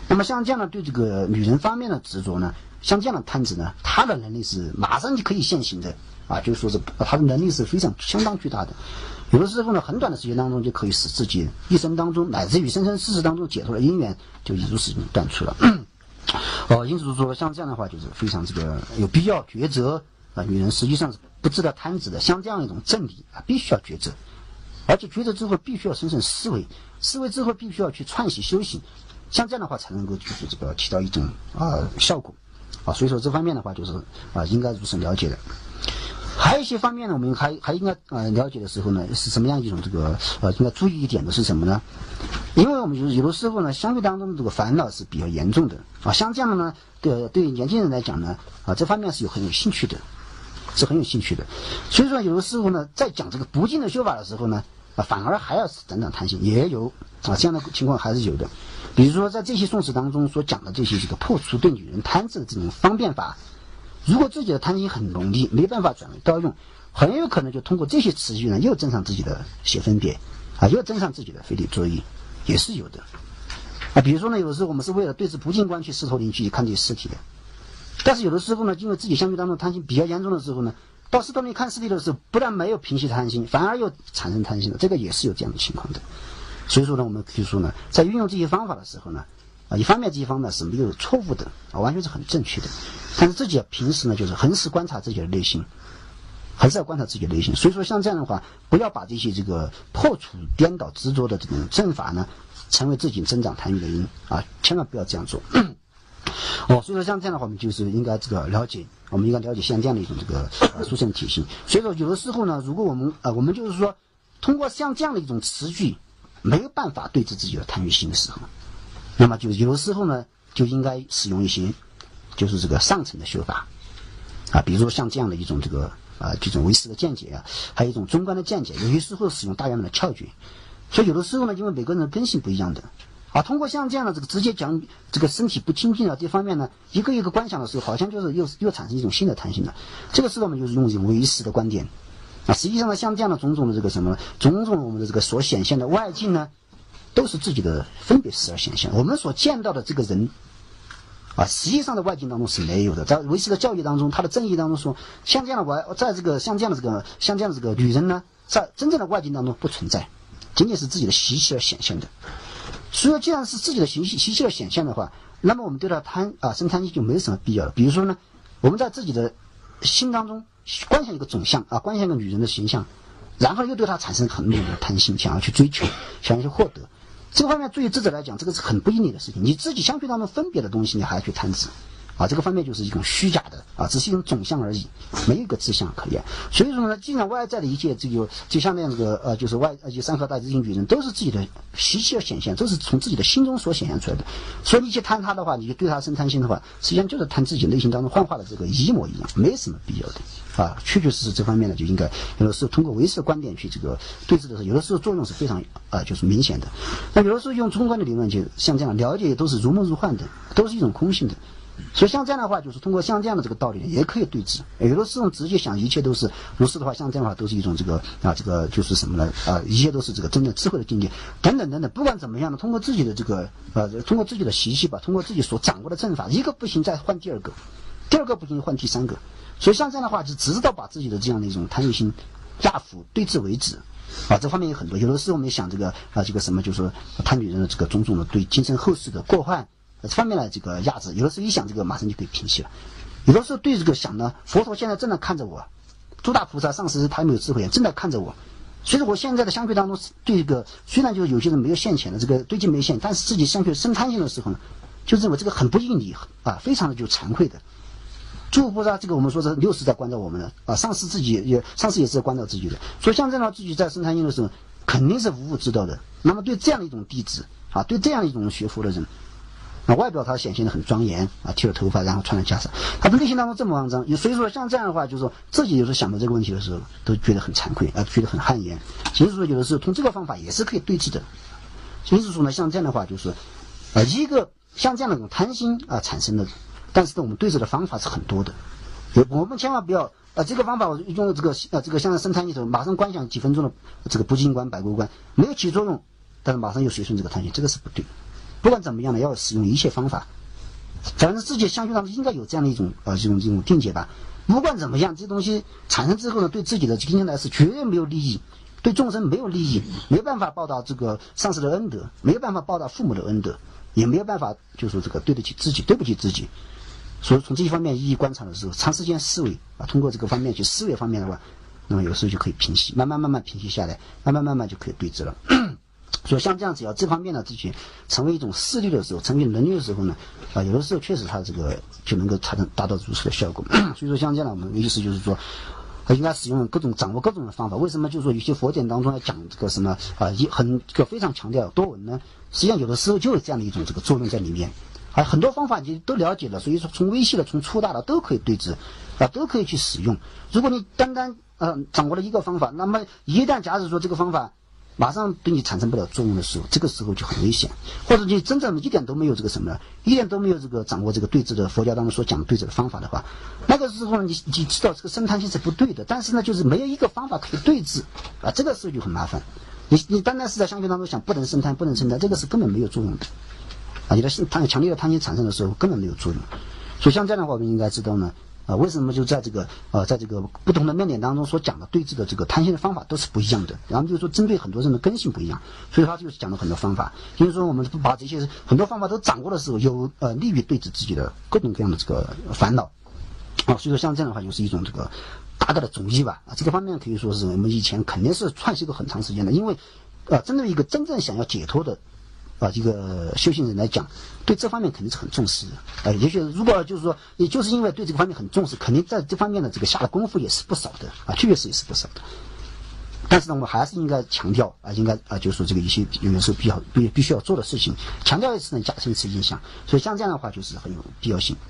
那么像这样的对这个女人方面的执着呢，像这样的贪执呢，他的能力是马上就可以现行的啊，就是说是他的能力是非常相当巨大的。有的时候呢，很短的时间当中就可以使自己一生当中乃至于生生世世当中解脱的因缘就一如是断除了。因此说像这样的话就是非常这个有必要抉择啊，女人实际上是不值得贪执的，像这样一种正理啊，必须要抉择，而且抉择之后必须要深深思维，思维之后必须要去串习修行，像这样的话才能够就是这个起到一种效果啊，所以说这方面的话就是应该如此了解的。还有一些方面呢，我们还应该了解的时候呢，是什么样一种这个应该注意一点的是什么呢？因为我们就是有的时候呢，相对当中的这个烦恼是比较严重的啊，像这样的呢，对年轻人来讲呢，这方面是很有兴趣的，是很有兴趣的。所以说有的时候呢，在讲这个不净的修法的时候呢，反而还要增长贪心，也有这样的情况还是有的。比如说在这些颂词当中所讲的这些这个破除对女人贪执的这种方便法。如果自己的贪心很浓烈，没办法转为道用，很有可能就通过这些词句呢，又增上自己的邪分别又增上自己的非理作意，也是有的比如说呢，有的时候我们是为了对治不净观去狮头林去看这些尸体的，但是有的时候呢，因为自己相对当中贪心比较严重的时候呢，到狮头林看尸体的时候，不但没有平息贪心，反而又产生贪心了，这个也是有这样的情况的。所以说呢，我们可以说呢，在运用这些方法的时候呢，一方面这一方呢是没有错误的完全是很正确的，但是自己平时呢就是恒时观察自己的内心，还是要观察自己的内心。所以说像这样的话，不要把这些这个破除颠倒执着的这种正法呢，成为自己增长贪欲的因千万不要这样做。所以说像这样的话，我们就是应该这个了解，我们应该了解像这样的一种这个殊胜体系。所以说有的时候呢，如果我们就是说通过像这样的一种词句没有办法对治自己的贪欲心的时候，那么就有的时候呢，就应该使用一些就是这个上层的修法比如说像这样的一种这个这种唯识的见解还有一种中观的见解，有些时候使用大圆满的窍诀。所以有的时候呢，因为每个人的根性不一样的通过像这样的这个直接讲这个身体不清净这方面呢，一个一个观想的时候，好像就是又产生一种新的贪心了。这个时候我们就是用这种唯识的观点实际上呢，像这样的种种的这个什么种种我们的这个所显现的外境呢，都是自己的分别识而显现。我们所见到的这个人实际上的外境当中是没有的。在唯识的教义当中，他的正义当中说，像这样的在这个像这样的这个女人呢，在真正的外境当中不存在，仅仅是自己的习气而显现的。所以既然是自己的习气而显现的话，那么我们对他生贪心就没有什么必要了。比如说呢，我们在自己的心当中观想一个种相观想一个女人的形象，然后又对她产生很浓的贪心，想要去追求，想要去获得。这个方面对于智者来讲，这个是很不义理的事情。你自己相对当中分别的东西，你还要去贪执这个方面就是一种虚假的只是一种种相而已，没有一个自相可言。所以说呢，既然外在的一切就像那样的就是山河大地这些女人，都是自己的习气而显现，都是从自己的心中所显现出来的。所以你去贪她的话，你就对她生贪心的话，实际上就是贪自己内心当中幻化的这个一模一样，没什么必要的确确实实这方面呢，就应该有的时候通过唯识的观点去这个对峙的时候，有的时候作用是非常就是明显的。那有的时候用中观的理论，就像这样了解都是如梦如幻的，都是一种空性的。所以像这样的话，就是通过像这样的这个道理也可以对治。有的时候直接想一切都是如是的话，像这样的话都是一种这个这个就是什么呢一切都是这个真正智慧的境界等等等等。不管怎么样呢，通过自己的这个通过自己的习气吧，通过自己所掌握的正法，一个不行再换第二个，第二个不行换第三个。所以像这样的话，就直到把自己的这样的一种贪欲心压服对治为止这方面有很多。有的时候我们想这个这个什么，就是说贪女人的这个种种的对今生后世的过患这方面的这个压制，有的时候一想这个马上就可以平息了。有的时候对这个想呢，佛陀现在正在看着我，诸大菩萨上师他没有智慧正在看着我，所以我现在的相对当中对这个虽然就有些人没有现前的这个对境没现，但是自己相对生贪心的时候呢，就认为这个很不义理非常的就惭愧的。诸菩萨这个我们说是六识在关照我们的上师也是在关照自己的。所以像这样自己在生贪心的时候肯定是无悟知道的。那么对这样的一种弟子对这样一种学佛的人外表他显现的很庄严剃了头发然后穿了袈裟，他的内心当中这么肮脏。所以说像这样的话，就是说自己有时候想到这个问题的时候都觉得很惭愧觉得很汗颜。其实说有的时候从这个方法也是可以对治的。所以说呢，像这样的话就是一个像这样的一种贪心产生的，但是我们对治的方法是很多的。我们千万不要这个方法我用这个像生贪心的时候马上观想几分钟的这个不净观百国观没有起作用，但是马上又随顺这个贪心，这个是不对不管怎么样呢，要使用一切方法。反正自己相学当中应该有这样的一种这种定解吧。不管怎么样，这东西产生之后呢，对自己的今天来是绝对没有利益，对众生没有利益，没有办法报答这个上师的恩德，没有办法报答父母的恩德，也没有办法就说这个对得起自己，对不起自己。所以从这一方面一一观察的时候，长时间思维通过这个方面去思维方面的话，那么有时候就可以平息，慢慢平息下来，慢慢就可以对治了。所以像这样，只要这方面呢自己成为一种势力的时候，成为能力的时候呢，有的时候确实它这个就能够达到如此的效果。所以说像这样呢，我们的意思就是说，应该使用掌握各种的方法。为什么就是说有些佛典当中要讲这个什么非常强调多闻呢？实际上有的时候就有这样的一种这个作用在里面。很多方法你都了解了，所以说从微细的从粗大的都可以对治，都可以去使用。如果你单掌握了一个方法，那么一旦假如说这个方法马上对你产生不了作用的时候，这个时候就很危险。或者你真正一点都没有这个什么，一点都没有这个掌握这个对治的佛教当中所讲的对治的方法的话，那个时候呢，你知道这个生贪心是不对的，但是呢，就是没有一个方法可以对治这个时候就很麻烦。你单单是在相学当中想不能生贪，这个是根本没有作用的你的强烈的贪心产生的时候根本没有作用。所以像这样的话，我们应该知道呢。为什么就在这个不同的论点当中所讲的对治的这个贪心的方法都是不一样的？然后就是说针对很多人的根性不一样，所以他就是讲了很多方法。就是说我们把这些很多方法都掌握的时候，有利于对治自己的各种各样的这个烦恼所以说像这样的话，就是一种这个大概的总结吧这个方面可以说是我们以前肯定是串习过很长时间的，因为针对一个真正想要解脱的这个修行人来讲，对这方面肯定是很重视的也许如果就是说，也就是因为对这个方面很重视，肯定在这方面的这个下的功夫也是不少的确实也是不少的。但是呢，我们还是应该强调应该就是说这个一些有的时候必须要做的事情，强调一次呢，加深一次印象。所以像这样的话，就是很有必要性。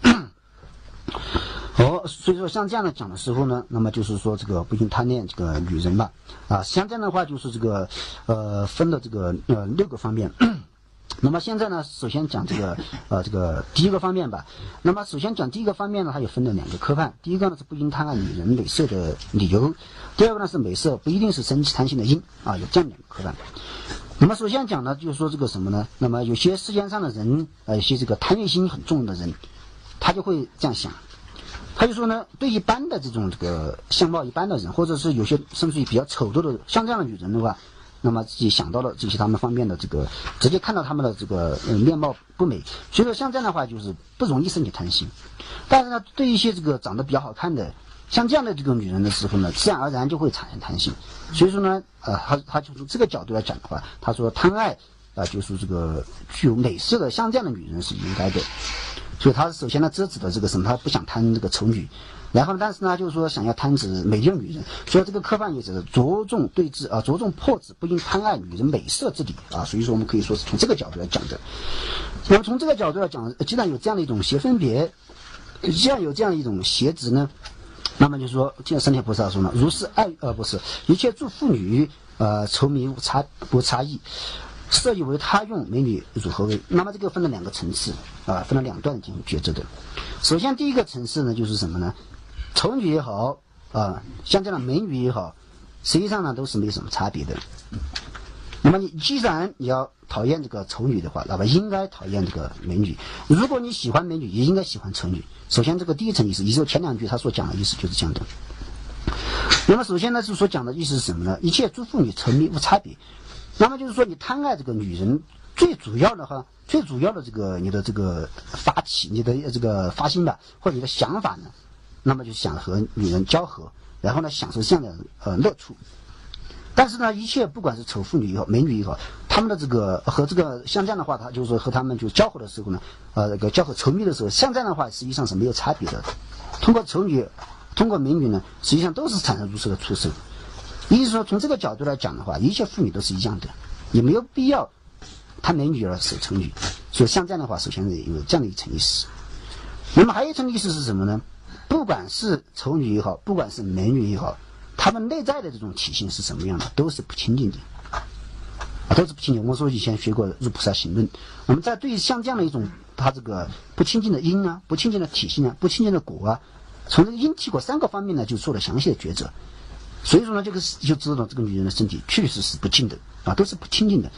所以说像这样的讲的时候呢，那么就是说这个不应贪恋这个女人吧像这样的话就是这个分了这个6个方面。那么现在呢，首先讲这个第一个方面吧。那么首先讲第一个方面呢，它有分了2个科判。第一个呢是不应贪爱女人美色的理由，第二个呢是美色不一定是生起贪心的因有这样2个科判。那么首先讲呢，就是说这个什么呢？那么有些世间上的人有些这个贪欲心很重的人，他就会这样想。他就说呢，对一般的这种这个相貌一般的人，或者是有些甚至于比较丑陋的像这样的女人的话，那么自己想到了这些他们方面的这个，直接看到他们的这个面貌不美，所以说像这样的话就是不容易生起贪心。但是呢，对一些这个长得比较好看的像这样的这个女人的时候呢，自然而然就会产生贪心。所以说呢他就从这个角度来讲的话，他说贪爱就是这个具有美色的像这样的女人是应该的。所以他首先呢遮止的这个什么，他不想贪这个丑女，然后但是呢就是说想要贪指美丽的女人，所以这个科判也是着重对治着重破止不应贪爱女人美色之理所以说我们可以说是从这个角度来讲的。那么从这个角度来讲，既然有这样的一种邪分别，既然有这样一种邪执呢，那么就是说现在三天菩萨说呢，如是爱不是一切诸妇女愁迷无差异，色以为他用，美女如何为？那么这个分了2个层次分了2段进行抉择的。首先第一个层次呢，就是什么呢？丑女也好像这样的美女也好，实际上呢都是没有什么差别的。那么你既然你要讨厌这个丑女的话，那么应该讨厌这个美女。如果你喜欢美女，也应该喜欢丑女。首先这个第一层意思，也就是前2句他所讲的意思就是这样的。那么首先呢是所讲的意思是什么呢？一切诸妇女愁迷无差别。那么就是说你贪爱这个女人，最主要的这个你的这个发起，你的这个发心吧，或者你的想法呢，那么就想和女人交合，然后呢享受这样的乐处。但是呢，一切不管是丑妇女也好，美女也好，他们的这个和这个像这样的话，他就是说和他们就交合的时候呢，这个交合丑女的时候，像这样的话实际上是没有差别的。通过丑女，通过美女呢，实际上都是产生如此的出生。也就是说，从这个角度来讲的话，一切妇女都是一样的，你没有必要贪美女而舍丑女。所以像这样的话，首先有这样的一层意思。那么还有一层意思是什么呢？不管是丑女也好，不管是美女也好，她们内在的这种体性是什么样的，都是不清净的都是不清净。我们说以前学过《入菩萨行论》，我们在对像这样的一种它这个不清净的因不清净的体性不清净的果从这个因体果3个方面呢，就做了详细的抉择。所以说呢，这个就知道这个女人的身体确实是不净的都是不清净的。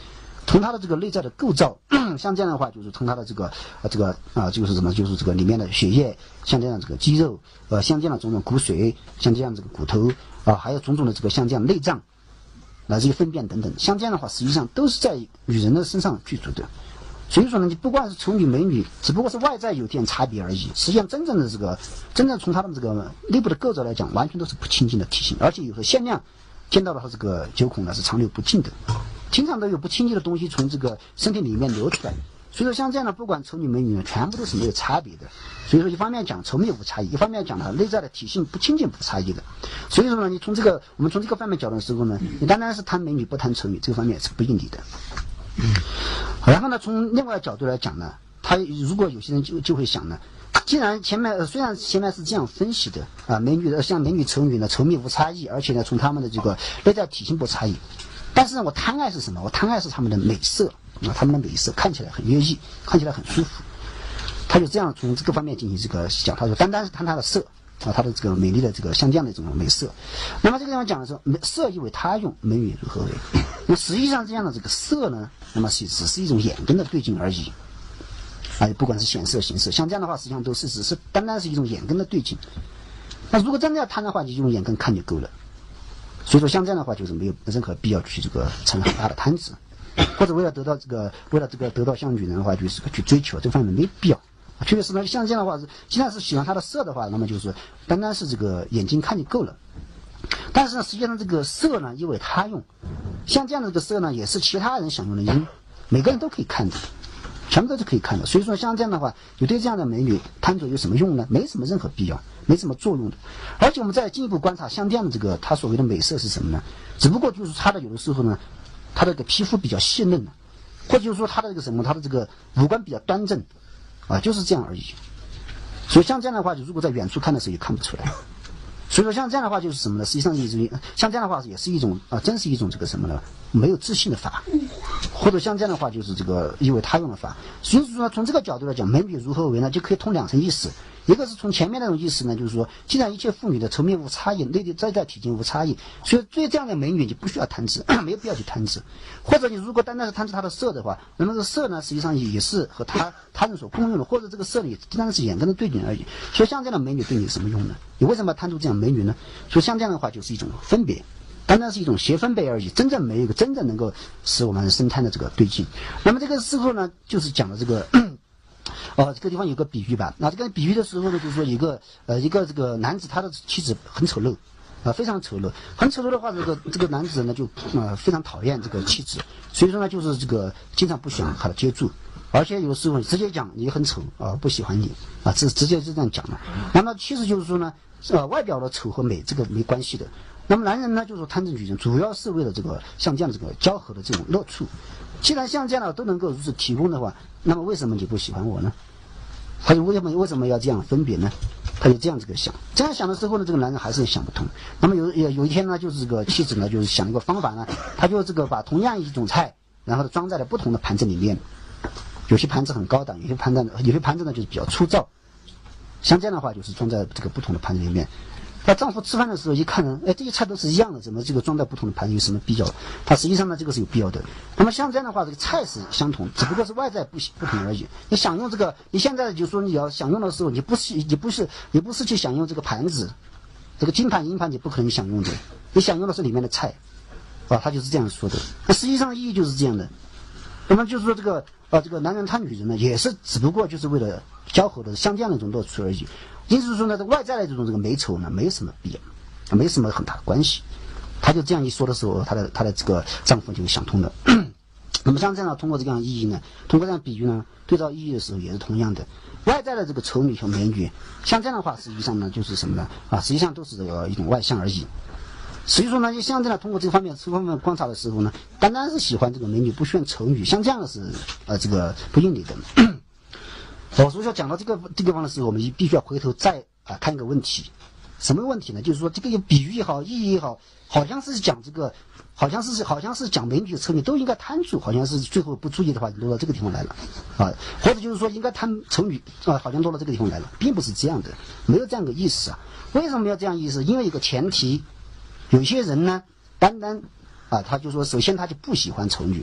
从它的这个内在的构造，像这样的话，就是从它的这个就是什么，就是这个里面的血液，像这样这个肌肉，像这样的种种骨髓，像这样这个骨头还有种种的这个像这样内脏，乃至于粪便等等，像这样的话，实际上都是在女人的身上居住的。所以说呢，你不管是丑女美女，只不过是外在有点差别而已。实际上，真正从它的这个内部的构造来讲，完全都是不清净的体型，而且有时候限量见到的它这个九孔呢是长流不尽的，经常都有不清净的东西从这个身体里面流出来。所以说，像这样的不管丑女美女呢，全部都是没有差别的。所以说，一方面讲丑美无差异，一方面讲它内在的体性不清净不差异的。所以说呢，我们从这个方面角度的时候呢，你单单是谈美女不谈丑女，这个方面是不应理的。然后呢，从另外角度来讲呢，他如果有些人就会想呢，既然虽然前面是这样分析的像美女丑女呢，丑美无差异，而且呢从他们的这个内在体型不差异，但是呢我贪爱是什么？我贪爱是他们的美色他们的美色看起来很悦意，看起来很舒服，他就这样从这个方面进行这个讲，他说单单是贪他的色他的这个美丽的这个像这样的这种美色。那么这个地方讲的是色亦为他用，美女如何为？那实际上这样的这个色呢，那么只是一种眼根的对境而已不管是显色形色，像这样的话实际上都是只是单单是一种眼根的对境。那如果真的要贪的话，就用眼根看就够了。所以说像这样的话就是没有任何必要去这个成很大的贪执，或者为了得到像女人的话就是去追求，这方面没必要。确实呢，像这样的话是，既然是喜欢它的色的话，那么就是单单是这个眼睛看就够了。但是呢，实际上这个色呢，因为他用，像这样的这个色呢，也是其他人享用的因，每个人都可以看的，全部都是可以看的。所以说，像这样的话，你对这样的美女贪着有什么用呢？没什么任何必要，没什么作用的。而且我们再进一步观察，像这样的这个他所谓的美色是什么呢？只不过就是他的有的时候呢，他的这个皮肤比较细嫩，或者就是说他的这个什么，他的这个五官比较端正就是这样而已。所以像这样的话，就如果在远处看的时候也看不出来。所以说像这样的话就是什么呢？实际上像这样的话也是一种真是一种这个什么呢？没有自信的法，或者像这样的话就是这个因为他用的法。所以说从这个角度来讲，美女如何为呢？就可以通两层意思。一个是从前面那种意思呢，就是说既然一切妇女的丑美无差异，内在体型无差异，所以对这样的美女你不需要贪执没有必要去贪执。或者你如果单单是贪执她的色的话，那么这个色呢实际上也是和他人所共用的，或者这个色呢也单单是眼根的对景而已。所以像这样的美女对你有什么用呢？你为什么要贪图这样美女呢？所以像这样的话就是一种分别，单单是一种邪分别而已，真正没有一个真正能够使我们生贪的这个对境。那么这个时候呢，就是讲的这个这个地方有个比喻吧。那这个比喻的时候呢，就是说一个这个男子他的妻子很丑陋非常丑陋，很丑陋的话，这个男子呢就非常讨厌这个妻子，所以说呢就是这个经常不想和他接触，而且有时候直接讲你很丑不喜欢你直接是这样讲的。那么其实就是说呢外表的丑和美这个没关系的。那么男人呢就是说贪着女人，主要是为了这个像这样的这个交合的这种乐处。既然像这样的都能够如此提供的话，那么为什么你不喜欢我呢？他就为什么要这样分别呢？他就这样这个想，这样想的时候呢，这个男人还是想不通。那么有一天呢，就是这个妻子呢，就是想一个方法呢，他就这个把同样一种菜，然后装在了不同的盘子里面。有些盘子很高档，有些盘子呢就是比较粗糙。像这样的话，就是装在这个不同的盘子里面。那丈夫吃饭的时候一看呢，这些菜都是一样的，怎么这个装在不同的盘子有什么必要？他实际上呢，这个是有必要的。那么像这样的话，这个菜是相同，只不过是外在不同而已。你享用这个，你现在就说你要享用的时候，你不是去享用这个盘子，这个金盘银盘你不可能享用的，你享用的是里面的菜，他就是这样说的。那实际上意义就是这样的。那么就是说这个男人贪女人呢，也是只不过就是为了交合的像这样的一种乐趣而已。因此说呢，外在的这种美丑呢，没什么必要，没什么很大的关系。他就这样一说的时候，他的这个丈夫就想通了。那么像这样通过这样意义呢，通过这样比喻呢，对照意义的时候也是同样的。外在的这个丑女和美女，像这样的话，实际上呢就是什么呢？实际上都是一种外相而已。所以说呢，像这样通过这方面观察的时候呢，单单是喜欢这个美女，不喜欢丑女，像这样的是这个不应理的。所以说讲到这个地方的时候，我们必须要回头再看一个问题，什么问题呢？就是说这个比喻也好，意义也好，好像是讲这个，好像是讲美女丑女都应该贪住，好像是最后不注意的话落到这个地方来了或者就是说应该贪丑女好像落到这个地方来了，并不是这样的，没有这样的意思为什么要这样意思？因为一个前提，有些人呢单单他就说首先他就不喜欢丑女，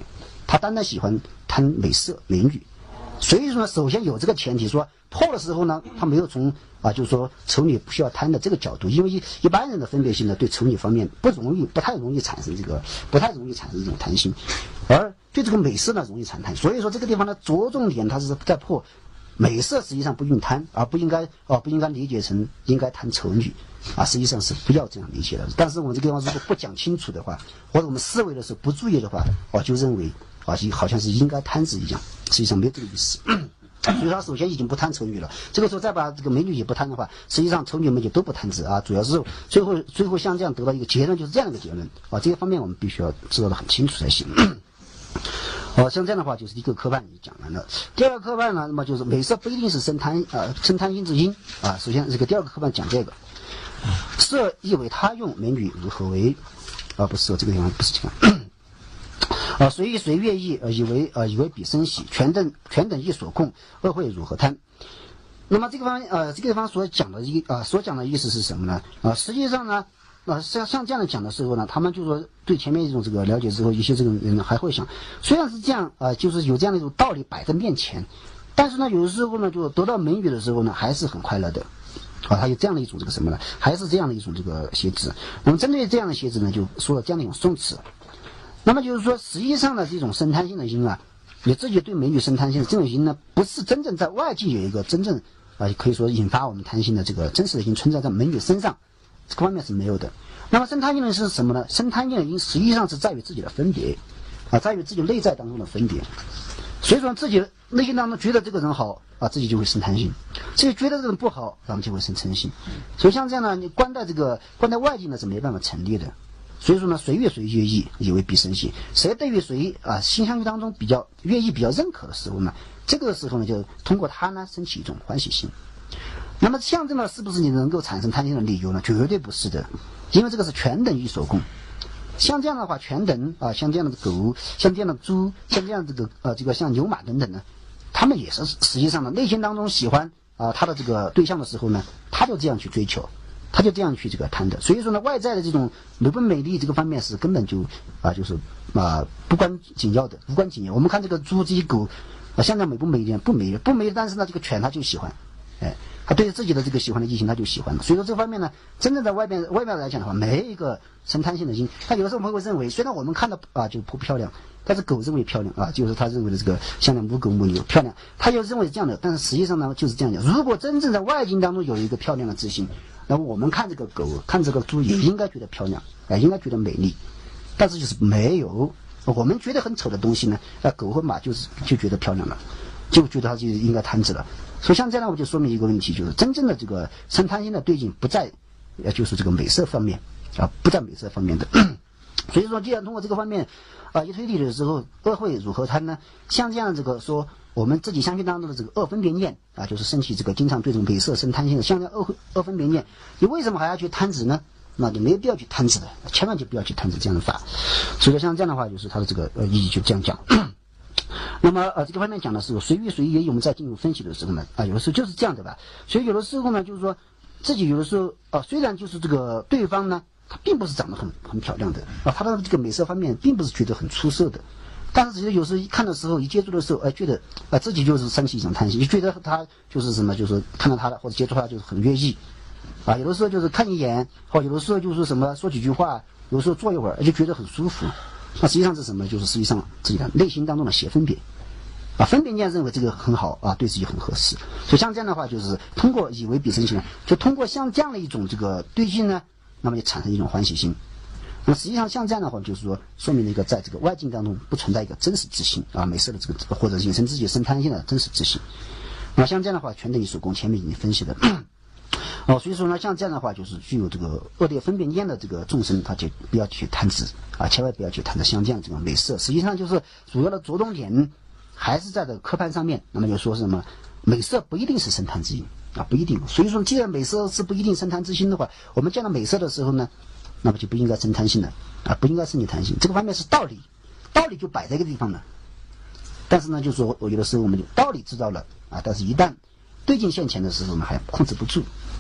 他单单喜欢贪美色美女。所以说呢，首先有这个前提说破的时候呢，他没有从就是说丑女不需要贪的这个角度，因为一般人的分别心呢，对丑女方面不太容易产生这种贪心，而对这个美色呢容易产贪。所以说这个地方呢，着重点它是在破美色，实际上不用贪，而不应该理解成应该贪丑女实际上是不要这样理解的。但是我们这个地方如果不讲清楚的话，或者我们思维的时候不注意的话，就认为好像是应该贪之一样，实际上没有这个意思。所以他首先已经不贪丑女了，这个时候再把这个美女也不贪的话，实际上丑女美女都不贪之主要是最后像这样得到一个结论，就是这样的一个结论这个方面我们必须要知道的很清楚才行。像这样的话就是一个科判已讲完了。第二个科判呢，那么就是美色不一定是生贪心之因首先这个第二个科判讲这个色亦为他用，美女如何为不是这个地方不是这个随意随乐意以为彼生喜，全等意所供，恶会如何贪？那么这个地方所讲的意思是什么呢？实际上呢，像这样的讲的时候呢，他们就说对前面一种这个了解之后，一些这种人还会想，虽然是这样就是有这样的一种道理摆在面前，但是呢，有的时候呢，就得到美女的时候呢，还是很快乐的。还有这样的一种这个什么呢？还是这样的一种这个写字。那么针对这样的写字呢，就说了这样的一种宋词。那么就是说，实际上呢，这种生贪心的心你自己对美女生贪心的这种心呢，不是真正在外界有一个真正可以说引发我们贪心的这个真实的心存在在美女身上，这个方面是没有的。那么生贪心的是什么呢？生贪心的因实际上是在于自己的分别在于自己内在当中的分别。所以说自己内心当中觉得这个人好自己就会生贪心，自己觉得这个人不好，咱们就会生嗔心。所以像这样呢，你关在外境呢是没办法成立的。所以说呢，谁悦谁乐意，以为必生喜。谁对于谁心相遇当中比较乐意、比较认可的时候呢，这个时候呢，就通过他呢升起一种欢喜心。那么像这样是不是你能够产生贪心的理由呢？绝对不是的，因为这个是全等意所供。像这样的话，全等像这样的狗，像这样的猪，像这样这个像牛马等等呢，他们也是实际上呢内心当中喜欢他的这个对象的时候呢，他就这样去追求。他就这样去这个贪的。所以说呢，外在的这种美不美丽这个方面是根本就就是不关紧要的，无关紧要。我们看这个猪这些狗像这样美不美丽？不美丽，但是呢这个犬它就喜欢，他对自己的这个喜欢的异性他就喜欢了。所以说这方面呢，真正在外面来讲的话，没一个生贪心的心。他有的时候我们会认为，虽然我们看到就不漂亮，但是狗认为漂亮就是他认为的这个像母狗母牛漂亮，他就认为这样的。但是实际上呢就是这样讲，如果真正在外境当中有一个漂亮的自信，那么我们看这个狗看这个猪也应该觉得漂亮应该觉得美丽，但是就是没有我们觉得很丑的东西呢狗和马就觉得漂亮了，就觉得它就应该贪执了。所以像这样我就说明一个问题，就是真正的这个生贪心的对境不在就是这个美色方面不在美色方面的。所以说既然通过这个方面一推理的时候，恶会如何贪呢？像这样的这个说我们自己相续当中的这个恶分别念就是升起这个经常对这种美色生贪心的，像这样恶分别念，你为什么还要去贪执呢？那就没有必要去贪执的，千万就不要去贪执这样的法。所以像这样的话，就是它的这个意义就这样讲。那么这个方面讲的是随遇随缘，我们在进入分析的时候呢有的时候就是这样的吧。所以有的时候呢，就是说自己有的时候虽然就是这个对方呢他并不是长得很漂亮的他的这个美色方面并不是觉得很出色的，但是其实有时候一看的时候，一接触的时候觉得自己就是升起一种贪心，就觉得他就是什么，就是看到他的或者接触他就是很乐意有的时候就是看一眼，或有的时候就是什么说几句话，有的时候坐一会儿就觉得很舒服。那实际上是什么？就是实际上自己的内心当中的邪分别分别念认为这个很好对自己很合适。所以像这样的话，就是通过以为彼生喜呢，就通过像这样的一种这个对境呢，那么就产生一种欢喜心。那么实际上像这样的话，就是说说明了一个在这个外境当中不存在一个真实自信美色的这个或者引申自己生贪心的真实自信。像这样的话，全等于所供，前面已经分析了。所以说呢，像这样的话，就是具有这个恶劣分别念的这个众生，他就不要去贪执千万不要去贪执像这样这个美色。实际上就是主要的着重点还是在这个科判上面。那么就说什么美色不一定是生贪之因不一定。所以说既然美色是不一定生贪之心的话，我们见到美色的时候呢，那么就不应该生贪心了不应该生起贪心。这个方面是道理就摆在一个地方了。但是呢，就是说我有的时候我们就道理知道了但是一旦对境现前的时候呢，还控制不住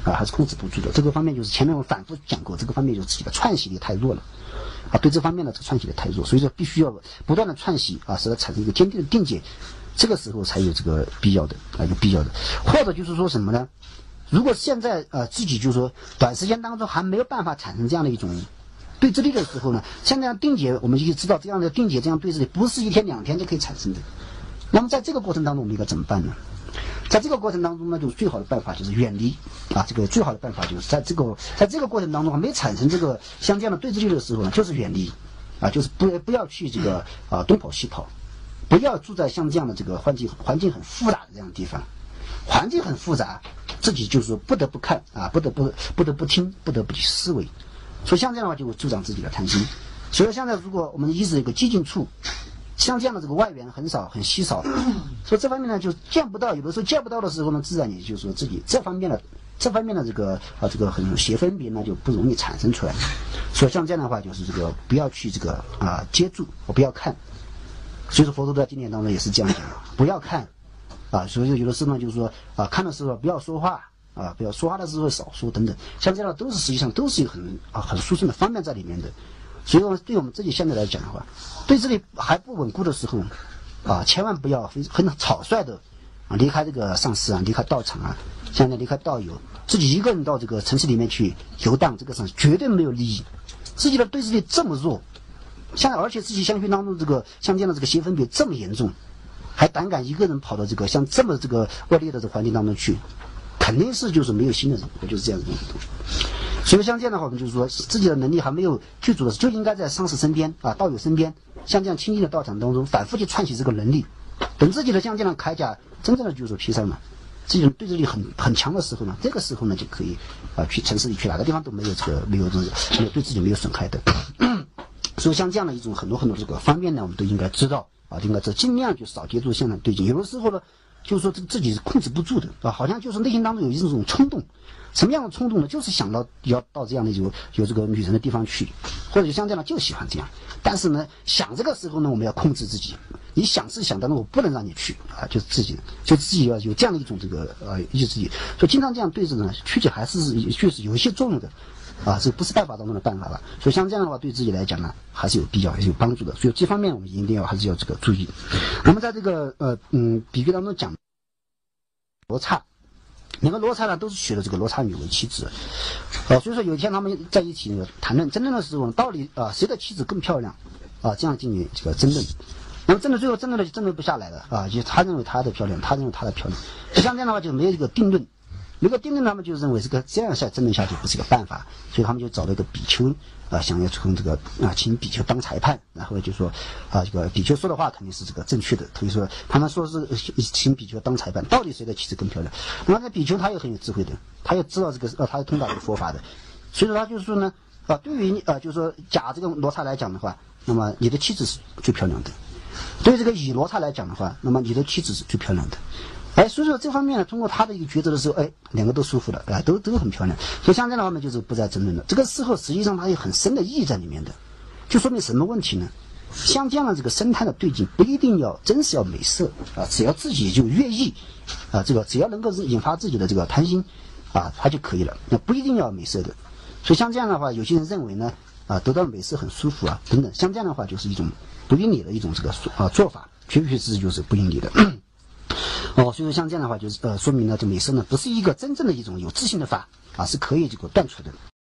还是控制不住的。这个方面就是前面我反复讲过，这个方面就是自己的串习力太弱了。对这方面的这个串习力太弱，所以说必须要不断的串习使它产生一个坚定的定解，这个时候才有这个必要的有必要的。或者就是说什么呢？如果现在自己就是说短时间当中还没有办法产生这样的一种对峙力的时候呢，像这样定解，我们就知道这样的定解这样对峙力不是1天2天就可以产生的。那么在这个过程当中，我们应该怎么办呢？在这个过程当中呢，就是最好的办法就是远离这个最好的办法就是在这个过程当中还没产生这个像这样的对峙力的时候呢，就是远离就是不要去这个东跑西跑，不要住在像这样的这个环境很复杂的这样的地方。环境很复杂，自己就是说不得不看不得不听，不得不去思维。所以像这样的话就会助长自己的贪心。所以现在如果我们一直有个激进处，像这样的这个外援很少很稀少，所以这方面呢就见不到，有的时候见不到的时候呢，自然也就是说自己这方面的这个很邪分别呢就不容易产生出来。所以像这样的话就是这个不要去这个接住，我不要看。所以说佛陀在经典当中也是这样讲的，不要看所以说有的时候呢就是说看的时候不要说话不要说话的时候少说等等，像这样的都是实际上都是有很殊胜的方面在里面的。所以说对我们自己现在来讲的话，对这里还不稳固的时候千万不要很草率的离开这个上师离开道场现在离开道友，自己一个人到这个城市里面去游荡，这个上绝对没有利益。自己的对峙力这么弱，而且自己相续当中像这样的这个邪分别这么严重，还胆敢一个人跑到这个像这么这个恶劣的这个环境当中去，肯定是就是没有心的人，我就是这样子的。所以像这样的话，我们就是说自己的能力还没有具足的，就应该在上师身边道友身边，像这样亲近的道场当中反复去串起这个能力。等自己的像这样铠甲真正的就是说披上了，自己的对峙力很强的时候呢，这个时候呢就可以去城市里去哪个地方都没有对自己没有损害的。所以像这样的一种很多这个方面呢，我们都应该知道应该尽量就少接触现在对境。有的时候呢就是说自己是控制不住的好像就是内心当中有一种冲动。什么样的冲动呢？就是想到要到这样的有这个女人的地方去，或者就像这样就喜欢这样。但是呢，想这个时候呢，我们要控制自己。你想是想，但是我不能让你去就是自己要有这样的一种这个意志自己。所以经常这样对着呢，确实还是确实有一些作用的这不是办法当中的办法了。所以像这样的话，对自己来讲呢，还是有必要，还是有帮助的。所以这方面我们一定要还是要这个注意。那么在这个比喻当中讲罗刹。两个罗刹呢都是娶了这个罗刹女为妻子所以说有一天他们在一起谈论争论的时候，到底谁的妻子更漂亮这样进行这个争论。那么最后争论就争论不下来了就他认为他的漂亮，他认为他的漂亮。像这样的话就没有一个定论，没有定论，他们就认为这样争论下去不是个办法，所以他们就找了一个比丘想要从这个请比丘当裁判，然后就说这个比丘说的话肯定是这个正确的，所以说他们说是请比丘当裁判，到底谁的妻子更漂亮？那么这比丘他也很有智慧的，他也知道这个他是通达这个佛法的，所以说他就是说呢对于就是说假这个罗刹来讲的话，那么你的妻子是最漂亮的；对于这个乙罗刹来讲的话，那么你的妻子是最漂亮的。所以说这方面呢，通过他的一个抉择的时候，两个都舒服了，都很漂亮。所以像这样的话呢，就是不再争论了。这个时候实际上它有很深的意义在里面的，就说明什么问题呢？像这样的这个生态的对境，不一定要真是要美色只要自己就愿意这个只要能够引发自己的这个贪心它就可以了，那不一定要美色的。所以像这样的话，有些人认为呢得到美色很舒服等等，像这样的话就是一种不应理的一种这个做法，确实就是不应理的。所以说像这样的话，就是说明了这美色呢不是一个真正的一种有自信的法是可以这个断除的。